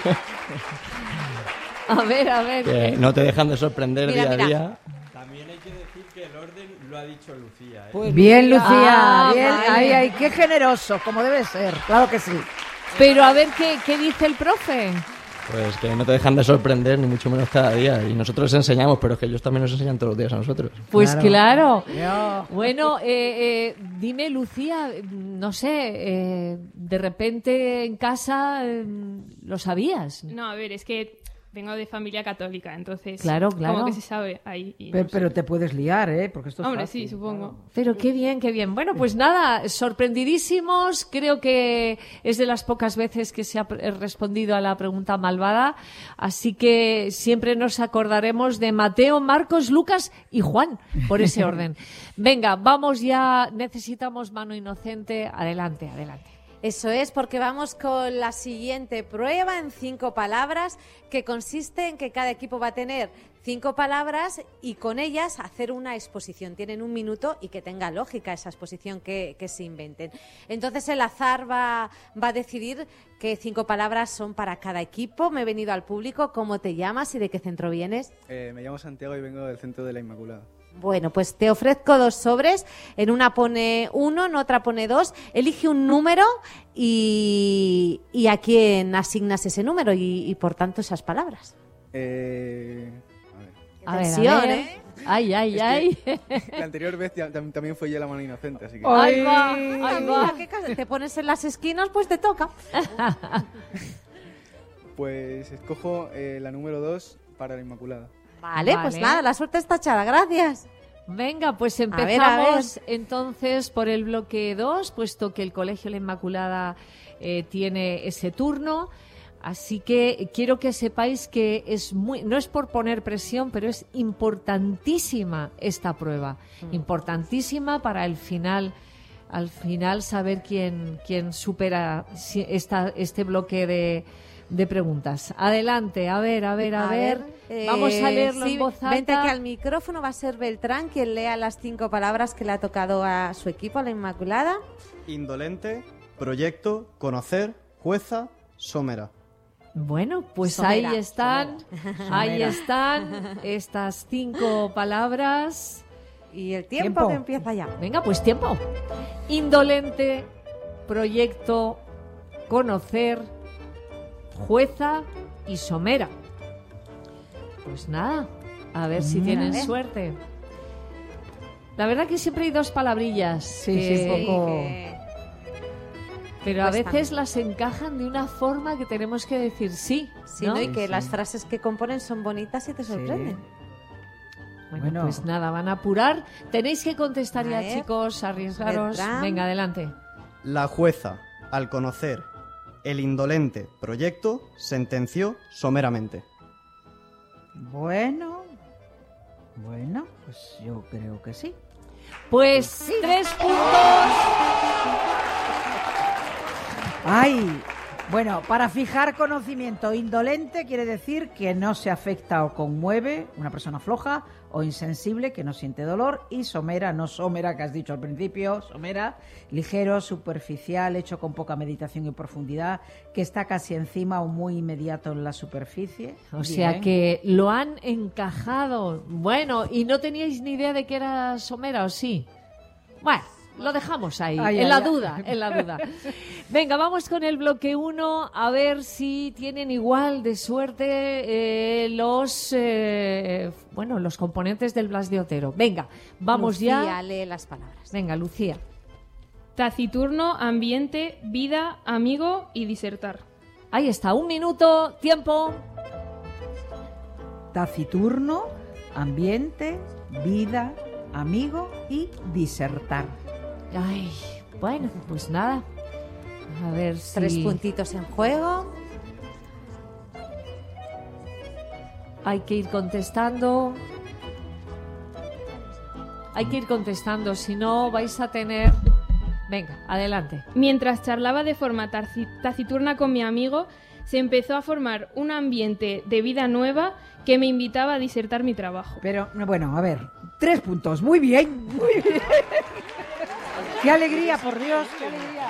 A ver. que no te dejan de sorprender día a día. También hay que decir que el orden lo ha dicho Lucía. Pues Bien, Lucía, bien. vale. Ay, qué generoso, como debe ser. Claro que sí. Pero a ver, ¿qué dice el profe? Pues que no te dejan de sorprender, ni mucho menos cada día. Y nosotros les enseñamos, pero es que ellos también nos enseñan todos los días a nosotros. Pues claro. Yo. Bueno, dime, Lucía, no sé, de repente en casa lo sabías. No, a ver, es que vengo de familia católica, entonces Claro. como que se sabe ahí. Y no sé. Pero te puedes liar, Porque esto es Hombre, fácil. sí, supongo. Pero qué bien, qué bien. Bueno, pues nada, sorprendidísimos. Creo que es de las pocas veces que se ha respondido a la pregunta malvada. Así que siempre nos acordaremos de Mateo, Marcos, Lucas y Juan, por ese orden. Venga, vamos ya. Necesitamos mano inocente. Adelante. Eso es, porque vamos con la siguiente prueba en 5 palabras, que consiste en que cada equipo va a tener 5 palabras y con ellas hacer una exposición. Tienen 1 minuto y que tenga lógica esa exposición que se inventen. Entonces el azar va a decidir qué 5 palabras son para cada equipo. Me he venido al público. ¿Cómo te llamas y de qué centro vienes? Me llamo Santiago y vengo del centro de la Inmaculada. Bueno, pues te ofrezco 2 sobres. En una pone 1, en otra pone 2. Elige un número y a quién asignas ese número y por tanto esas palabras. A ver. Atención, Ay. La anterior vez también fue yo la mano inocente, así que... Ahí va. Mira, ¿qué caso? Te pones en las esquinas, pues te toca. Pues escojo la número 2 para la Inmaculada. Vale, pues nada, la suerte está echada, gracias. Venga, pues A empezamos ver. entonces por el bloque 2, puesto que el Colegio La Inmaculada tiene ese turno. Así que quiero que sepáis que no es por poner presión, pero es importantísima esta prueba. Importantísima para el final. Al final saber quién supera este bloque de preguntas. Adelante, a ver. Vamos a leerlo en voz alta. Vente que al micrófono va a ser Beltrán quien lea las 5 palabras que le ha tocado a su equipo, a la Inmaculada. Indolente, proyecto, conocer, jueza, somera. Bueno, pues Somera. ahí están estas 5 palabras. Y el tiempo que empieza ya. Venga, pues tiempo. Indolente, proyecto, conocer, jueza y somera. Pues nada, a ver si tienen suerte. La verdad que siempre hay 2 palabrillas. Sí, un poco... Pero a Cuestan. veces las encajan de una forma que tenemos que decir sí, ¿no? Y que las frases que componen son bonitas y te sorprenden. Bueno, pues nada, van a apurar. Tenéis que contestar A ya, ver. chicos, arriesgaros. Beltrán. Venga, adelante. La jueza, al conocer el indolente proyecto, sentenció someramente. Bueno, pues yo creo que sí. Pues 3 puntos. Ay, bueno, para fijar conocimiento, indolente quiere decir que no se afecta o conmueve, una persona floja o insensible que no siente dolor, y somera, no somera que has dicho al principio, somera, ligero, superficial, hecho con poca meditación y profundidad, que está casi encima o muy inmediato en la superficie. O sea Bien. que lo han encajado. Bueno, ¿y no teníais ni idea de que era somera o sí? Bueno, Lo dejamos ahí, en la duda. Venga, vamos con el bloque 1, a ver si tienen igual de suerte los componentes del Blas de Otero. Venga, vamos Lucía, ya. lee las palabras. Venga, Lucía. Taciturno, ambiente, vida, amigo y disertar. Ahí está, 1 minuto, tiempo. Taciturno, ambiente, vida, amigo y disertar. Ay, bueno, pues nada. A ver si... 3 puntitos en juego. Hay que ir contestando. Si no vais a tener... Venga, adelante. Mientras charlaba de forma taciturna con mi amigo, se empezó a formar un ambiente de vida nueva que me invitaba a disertar mi trabajo. Pero, bueno, a ver, 3 puntos. Muy bien, muy bien. ¡Qué alegría, por Dios! ¡Qué alegría!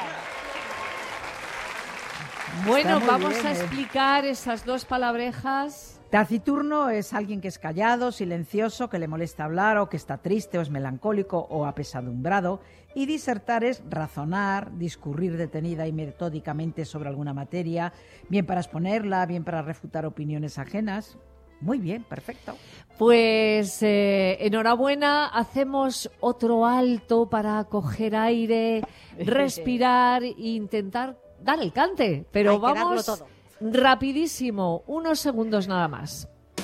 Bueno, vamos a explicar esas 2 palabrejas. Taciturno es alguien que es callado, silencioso, que le molesta hablar o que está triste o es melancólico o apesadumbrado. Y disertar es razonar, discurrir detenida y metódicamente sobre alguna materia, bien para exponerla, bien para refutar opiniones ajenas. Muy bien, perfecto. Pues enhorabuena, hacemos otro alto para coger aire, respirar e intentar dar el cante. Pero vamos todo. Rapidísimo, 1 segundos nada más.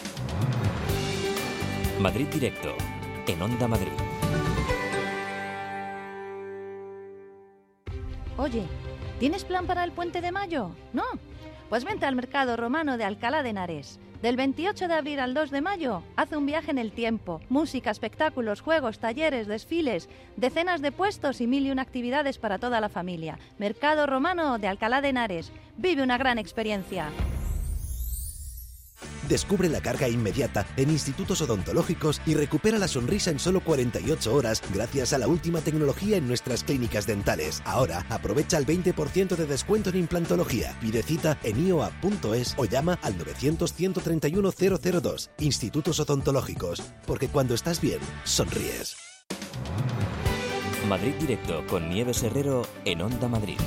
Madrid Directo, en Onda Madrid. Oye, ¿tienes plan para el Puente de Mayo? ¿No? Pues vente al Mercado Romano de Alcalá de Henares. Del 28 de abril al 2 de mayo, haz un viaje en el tiempo. Música, espectáculos, juegos, talleres, desfiles, decenas de puestos y 1001 actividades para toda la familia. Mercado Romano de Alcalá de Henares. Vive una gran experiencia. Descubre la carga inmediata en institutos odontológicos y recupera la sonrisa en solo 48 horas gracias a la última tecnología en nuestras clínicas dentales. Ahora aprovecha el 20% de descuento en implantología. Pide cita en ioa.es o llama al 900-131-002. Institutos odontológicos, porque cuando estás bien, sonríes. Madrid Directo con Nieves Herrero en Onda Madrid.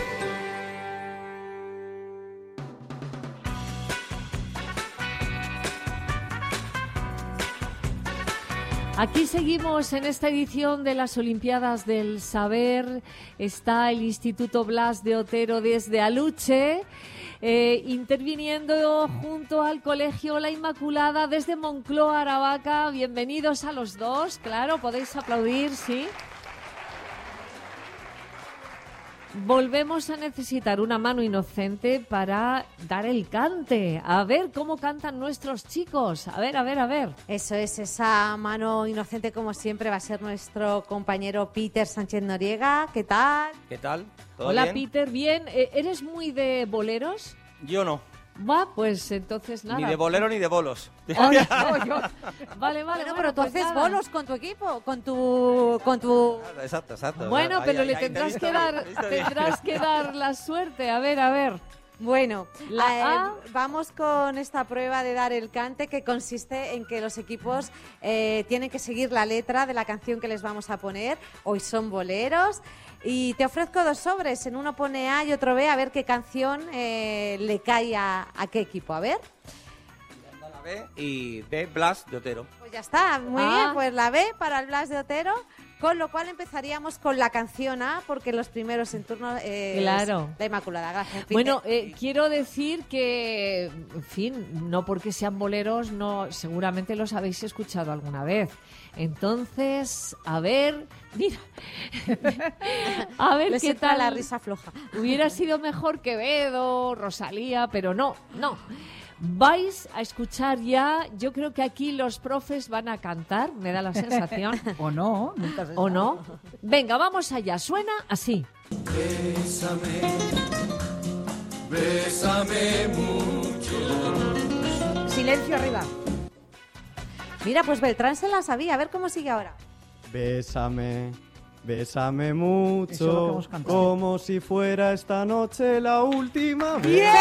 Aquí seguimos en esta edición de las Olimpiadas del Saber. Está el Instituto Blas de Otero desde Aluche, interviniendo junto al Colegio La Inmaculada desde Moncloa, Aravaca. Bienvenidos a los dos, claro, podéis aplaudir, sí. Volvemos a necesitar una mano inocente para dar el cante. A ver cómo cantan nuestros chicos. A ver. Eso es, esa mano inocente, como siempre, va a ser nuestro compañero Peter Sánchez Noriega. ¿Qué tal? ¿Qué tal? ¿Todo Hola, bien? Peter, bien. ¿Eres muy de boleros? Yo no. Va, pues entonces nada. Ni de bolero ni de bolos. Vale. Bueno, pero tú pues haces nada. bolos con tu equipo, con tu... Exacto. Bueno, pero Ahí, le ahí, tendrás te que dar la suerte. A ver. Bueno, La A. vamos con esta prueba de dar el cante, que consiste en que los equipos tienen que seguir la letra de la canción que les vamos a poner. Hoy son boleros. Y te ofrezco 2 sobres. En uno pone A y otro B, a ver qué canción le cae a qué equipo. A ver. La B y B, Blas de Otero. Pues ya está, muy bien. Pues la B para el Blas de Otero. Con lo cual empezaríamos con la canción A, porque los primeros en turno claro. La Inmaculada. Gracias, Peter. Bueno, quiero decir que, en fin, no porque sean boleros, no, seguramente los habéis escuchado alguna vez. Entonces, a ver, mira, a ver Les qué entra tal. la risa floja. Hubiera sido mejor Quevedo, Rosalía, pero no. Vais a escuchar ya, yo creo que aquí los profes van a cantar, me da la sensación. O no, nunca se sabe. ¿O no? Venga, vamos allá, suena así. Bésame mucho. Silencio arriba. Mira, pues Beltrán se la sabía. A ver cómo sigue ahora. Bésame Eso es lo que mucho, hemos cantado. como si fuera esta noche la última vez. ¡Bien!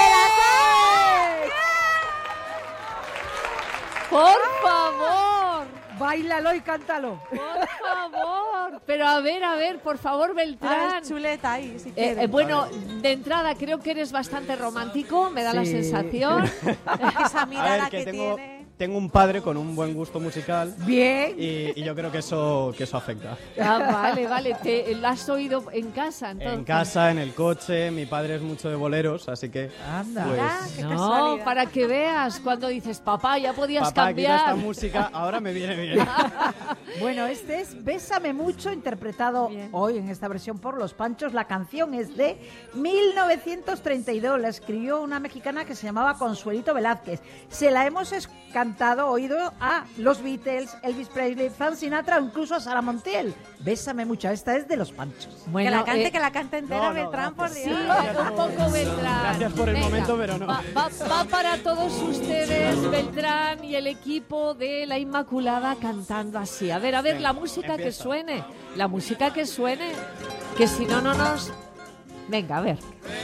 ¡Por favor! Báilalo y cántalo. ¡Por favor! favor. Pero a ver, por favor, Beltrán. Chuleta ahí, si quieres. Bueno, de entrada creo que eres bastante romántico, me da la sensación. Esa mirada que tiene. Tengo un padre con un buen gusto musical. Bien. Y yo creo que eso afecta. Vale. ¿La has oído en casa, entonces? En casa, en el coche. Mi padre es mucho de boleros, así que... Anda. Pues, No, para que veas cuando dices, papá, ya podías papá, quita cambiar. esta música, ahora me viene bien. Bueno, este es Bésame Mucho, interpretado hoy en esta versión por Los Panchos. La canción es de 1932. La escribió una mexicana que se llamaba Consuelito Velázquez. Se la hemos oído a los Beatles, Elvis Presley, Frank Sinatra o incluso a Sara Montiel. Bésame Mucho, esta es de Los Panchos. Bueno, que la cante entera, Beltrán, por Dios. Sí, un poco Beltrán. Gracias por el Venga, momento, pero no. Va para todos ustedes, Beltrán y el equipo de La Inmaculada cantando así. A ver, Venga, la música empieza. que suene. La música que suene. Que si no nos... Venga, a ver.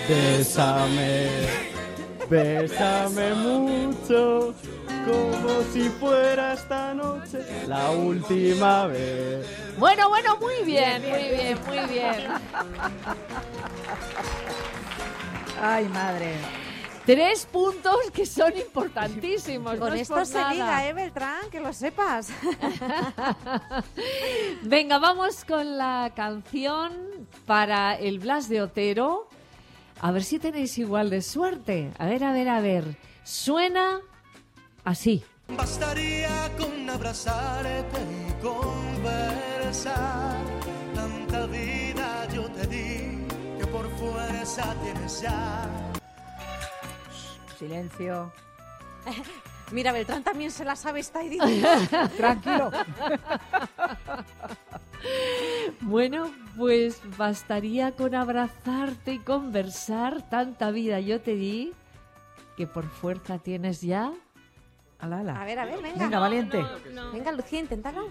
Bésame mucho, como si fuera esta noche la última vez. Bueno, muy bien. Ay, madre. 3 puntos que son importantísimos. Con no es esto por se nada. liga, Beltrán, que lo sepas. Venga, vamos con la canción para el Blas de Otero. A ver si tenéis igual de suerte. A ver. Suena así. Bastaría con abrazarte y conversar. Tanta vida yo te di que por fuerza tienes ya. Silencio. Mira, Beltrán también se la sabe, está ahí. Tranquilo. Bueno, pues bastaría con abrazarte y conversar. Tanta vida yo te di que por fuerza tienes ya. Ala. A ver, venga. Venga, valiente. No. Venga, Lucía, inténtalo.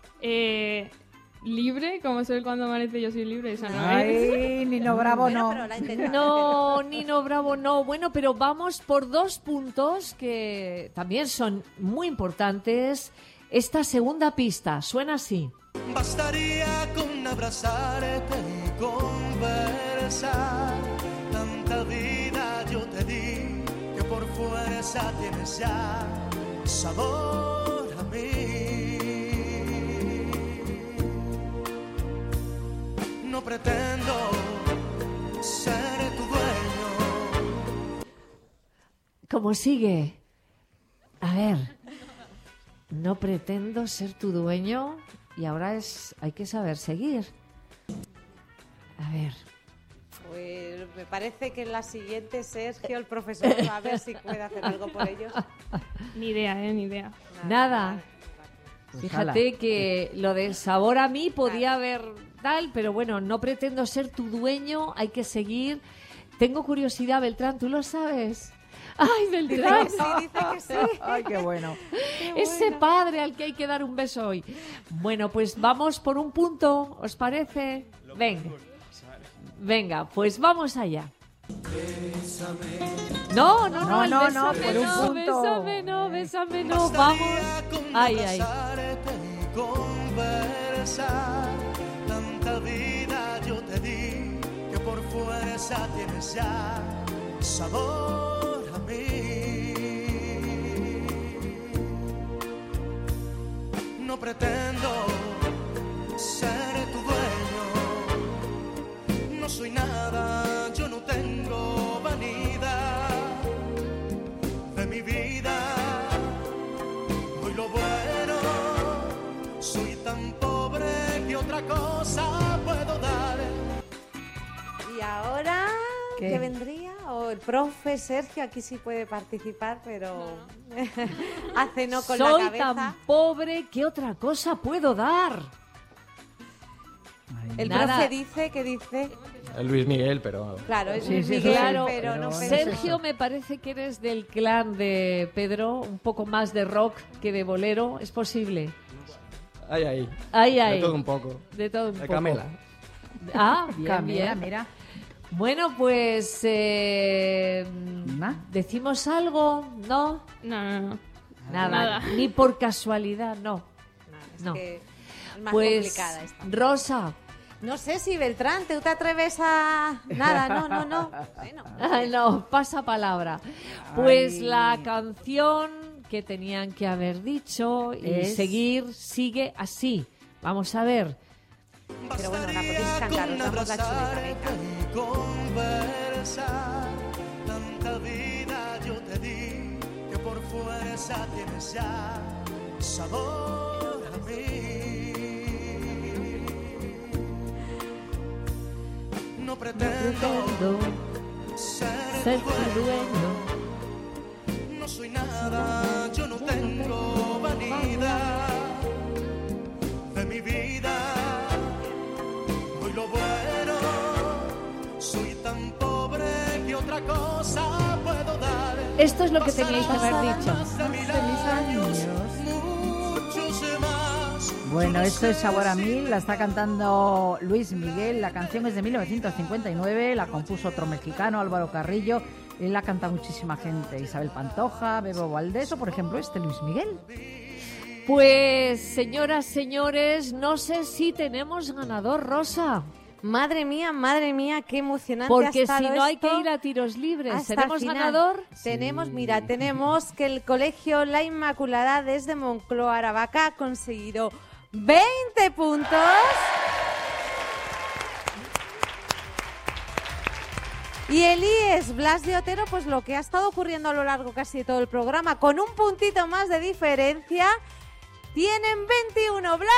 Libre, como soy cuando amanece yo soy libre, esa no es. Ay, Nino Bravo no. Pero la intentado. No, Nino Bravo no. Bueno, pero vamos por 2 puntos que también son muy importantes. Esta segunda pista suena así. Bastaría con abrazarte y conversar. Tanta vida yo te di que por fuerza tienes ya sabor a mí. No pretendo ser tu dueño. ¿Cómo sigue? A ver. No pretendo ser tu dueño y ahora hay que saber seguir. A ver. Pues me parece que en la siguiente Sergio, el profesor, va a ver si puede hacer algo por ellos. Ni idea, ni idea. Nada. Pues Fíjate que lo de sabor a mí podía haber tal, pero bueno, no pretendo ser tu dueño, hay que seguir. Tengo curiosidad, Beltrán, ¿tú lo sabes? ¡Ay, Beltrán! Dice que sí. Ay, qué bueno. Ese padre al que hay que dar un beso hoy. Bueno, pues vamos por un punto, ¿os parece? Venga, pues vamos allá. No, No, el no, bésame por un no, punto. bésame no, vamos. Ay. Conversar, tanta vida yo te di que por fuerza tienes ya sabor a mí. No pretendo ser tu dueño, no soy nada, yo no tengo vanidad de mi vida. Doy lo bueno, soy tan pobre que otra cosa puedo dar. Y ahora, ¿Qué? ¿qué vendría? O el profe Sergio, aquí sí puede participar, pero hace no con Soy la cabeza. tan pobre, ¿qué otra cosa puedo dar? El Nada. profe dice que dice... Luis Miguel, pero... Claro, es Sí, Luis sí, Miguel, claro, pero no... Sergio, me parece que eres del clan de Pedro, un poco más de rock que de bolero. ¿Es posible? Ay. Ay. De todo un poco. De todo un De poco. Camela. Ah, bien, Camila, bien. mira. Bueno, pues... ¿decimos algo? ¿No? No. Nada. Nada. Ni por casualidad, no. Es No. que Más Pues, complicada esta. Rosa. No sé si Beltrán, ¿tú te atreves a...? Nada, no. Bueno, Ay, no, pasa palabra. Pues Ay. la canción que tenían que haber dicho y sigue así. Vamos a ver. pero bueno, la podéis cantar, os damos la chuleta, venga. Conversar, tanta vida yo te di que por fuerza tienes ya sabor a mí. No pretendo ser tu dueño. No soy nada, yo no tengo vanidad de mi vida. Doy lo bueno, soy tan pobre que otra cosa puedo dar. Esto es lo que teníais que haber dicho. Bueno, esto es Sabor a Mil, la está cantando Luis Miguel, la canción es de 1959, la compuso otro mexicano, Álvaro Carrillo, y la canta muchísima gente, Isabel Pantoja, Bebo Valdés o por ejemplo Luis Miguel. Pues, señoras, señores, no sé si tenemos ganador, Rosa. Madre mía, qué emocionante Porque ha estado si no hay que esto. ir a tiros libres. Hasta el ¿Tenemos final. ganador? Tenemos que el Colegio La Inmaculada desde Moncloa, Aravaca, ha conseguido 20 puntos. Y el IES Blas de Otero, pues lo que ha estado ocurriendo a lo largo casi de todo el programa, con un puntito más de diferencia, tienen 21. ¡Blas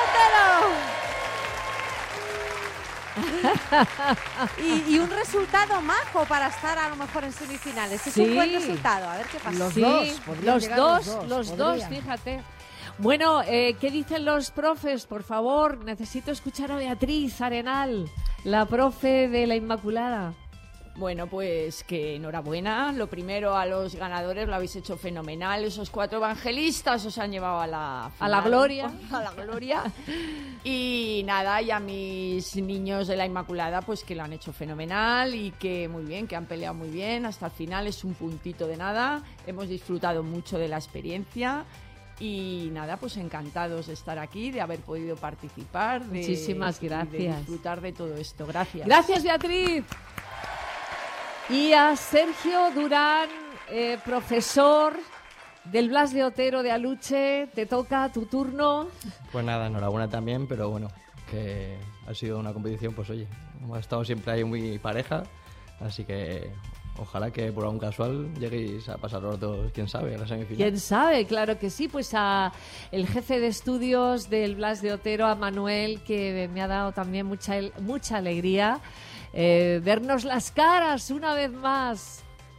de Otero! y un resultado majo para estar a lo mejor en semifinales. Es un buen resultado. A ver qué pasa. Los dos, fíjate. Bueno, ¿qué dicen los profes? Por favor, necesito escuchar a Beatriz Arenal, la profe de la Inmaculada. Bueno, pues que enhorabuena. Lo primero, a los ganadores lo habéis hecho fenomenal. Esos 4 evangelistas os han llevado a la final, a la gloria. A la gloria. Y nada, y a mis niños de la Inmaculada, pues que lo han hecho fenomenal y que muy bien, que han peleado muy bien. Hasta el final es un puntito de nada. Hemos disfrutado mucho de la experiencia. Y nada, pues encantados de estar aquí, de haber podido participar. Muchísimas gracias. De disfrutar de todo esto. Gracias. Gracias, Beatriz. Y a Sergio Durán, profesor del Blas de Otero de Aluche, te toca tu turno. Pues nada, enhorabuena también, pero bueno, que ha sido una competición, pues oye, hemos estado siempre ahí muy pareja, así que ojalá que por algún casual lleguéis a pasar los dos, quién sabe, a la semifinal. ¿Quién sabe? Claro que sí, pues a el jefe de estudios del Blas de Otero, a Manuel, que me ha dado también mucha alegría vernos las caras una vez más.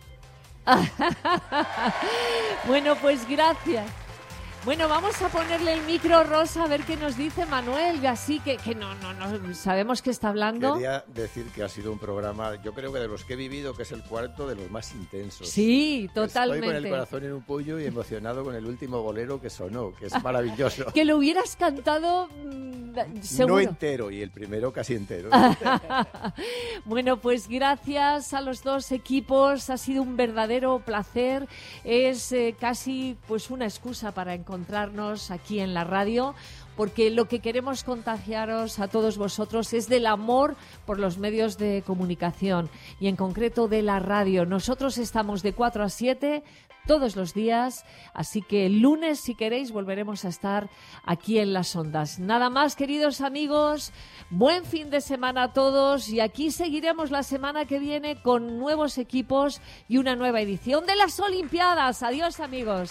Bueno, pues gracias. Bueno, vamos a ponerle el micro, Rosa, a ver qué nos dice Manuel, así que no sabemos qué está hablando. Quería decir que ha sido un programa, yo creo que de los que he vivido, que es el cuarto de los más intensos. Sí, totalmente. Estoy con el corazón en un puño y emocionado con el último bolero que sonó, que es maravilloso. Que lo hubieras cantado seguro. No entero, y el primero casi entero. Bueno, pues gracias a los dos equipos, ha sido un verdadero placer. Es casi pues una excusa para encontrarnos aquí en la radio, porque lo que queremos contagiaros a todos vosotros es del amor por los medios de comunicación y en concreto de la radio. Nosotros estamos de 4 a 7 todos los días, así que el lunes, si queréis, volveremos a estar aquí en las ondas. Nada más, queridos amigos, buen fin de semana a todos y aquí seguiremos la semana que viene con nuevos equipos y una nueva edición de las Olimpiadas. Adiós, amigos.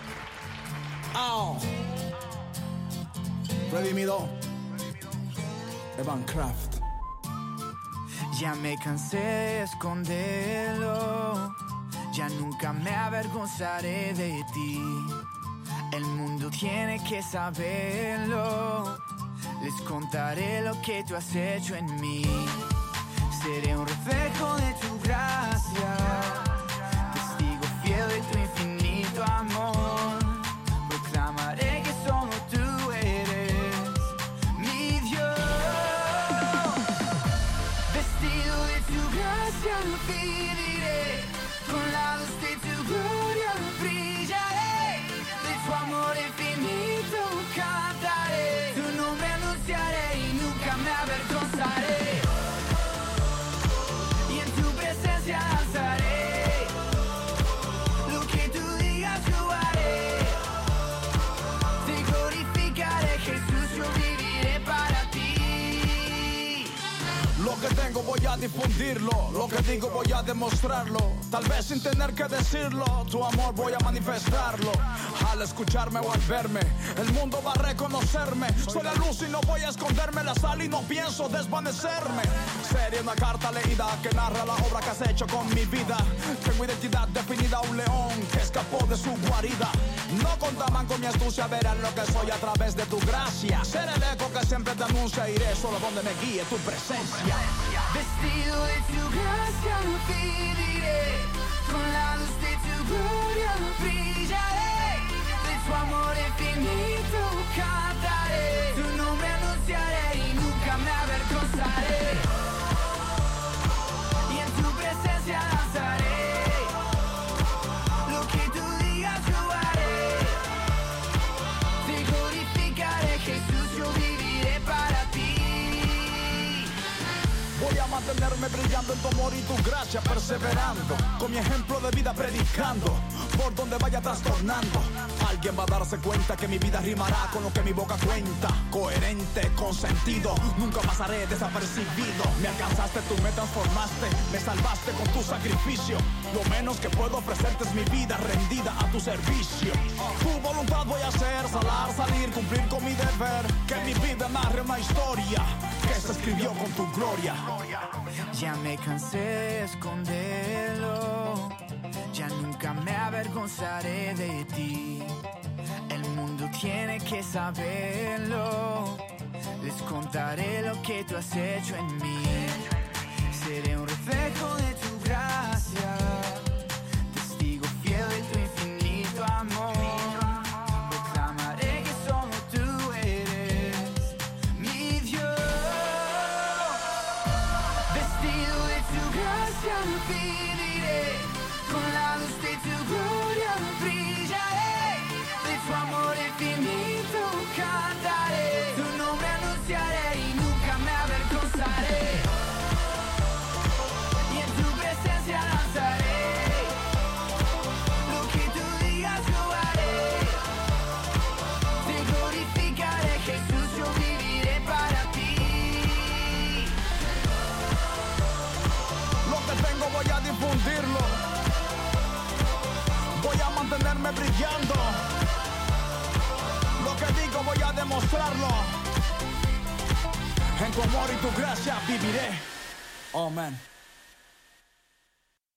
Redimido, Evan Kraft. Ya me cansé de esconderlo, ya nunca me avergonzaré de ti. El mundo tiene que saberlo, les contaré lo que tú has hecho en mí. Seré un reflejo de tu gracia, testigo fiel de tu infinito amor. Proclamaré que solo tú eres mi Dios. Vestido de tu gracia viviré, con la luz de tu gloria brillaré. De tu amor infinito cantaré. Tu nombre tengo voy a difundirlo, lo que digo voy a demostrarlo. Tal vez sin tener que decirlo, tu amor voy a manifestarlo. Al escucharme o al verme, el mundo va a reconocerme. Soy la luz y no voy a esconderme, la sal y no pienso desvanecerme. Sería una carta leída que narra la obra que has hecho con mi vida. Tengo identidad definida, un león que escapó de su guarida. No contaban con mi astucia, verán lo que soy a través de tu gracia. Seré el eco que siempre te anuncia, iré solo donde me guíe tu presencia. Vestido de tu gracia viviré, con la luz de tu gloria brillaré, de tu amor infinito cantaré, tu nombre anunciaré y nunca me avergonzaré, y en tu presencia danzaré, lo que tú digas yo haré, te glorificaré Jesús, yo viviré para ti. Voy a mantenerme brillando en tu amor y tu gracia, perseverando, con mi ejemplo de vida predicando, por donde vaya trastornando. Alguien va a darse cuenta que mi vida rimará con lo que mi boca cuenta. Coherente, con sentido, nunca pasaré desapercibido. Me alcanzaste, tú me transformaste, me salvaste con tu sacrificio. Lo menos que puedo ofrecerte es mi vida rendida a tu servicio. Tu voluntad voy a hacer, salar, salir, cumplir con mi deber. Que mi vida narre una historia que se escribió con tu gloria. Ya me cansé de esconderlo, ya nunca me avergonzaré de ti. El mundo tiene que saberlo, les contaré lo que tú has hecho en mí. Seré un reflejo de tu gracia, testigo fiel de tu infinito amor. Proclamaré que solo tú eres mi Dios. Vestido de tu gracia viviré, con la luz de tu gloria brillaré, de tu amor infinito cantaré, tu nombre anunciaré y nunca me avergonzaré, y en tu presencia danzaré, lo que tú digas yo haré, te glorificaré Jesús, yo viviré para ti. Lo que tengo voy a difundirlo, voy a mantenerme brillando, lo que digo voy a demostrarlo, en tu amor y tu gracia viviré. Amén.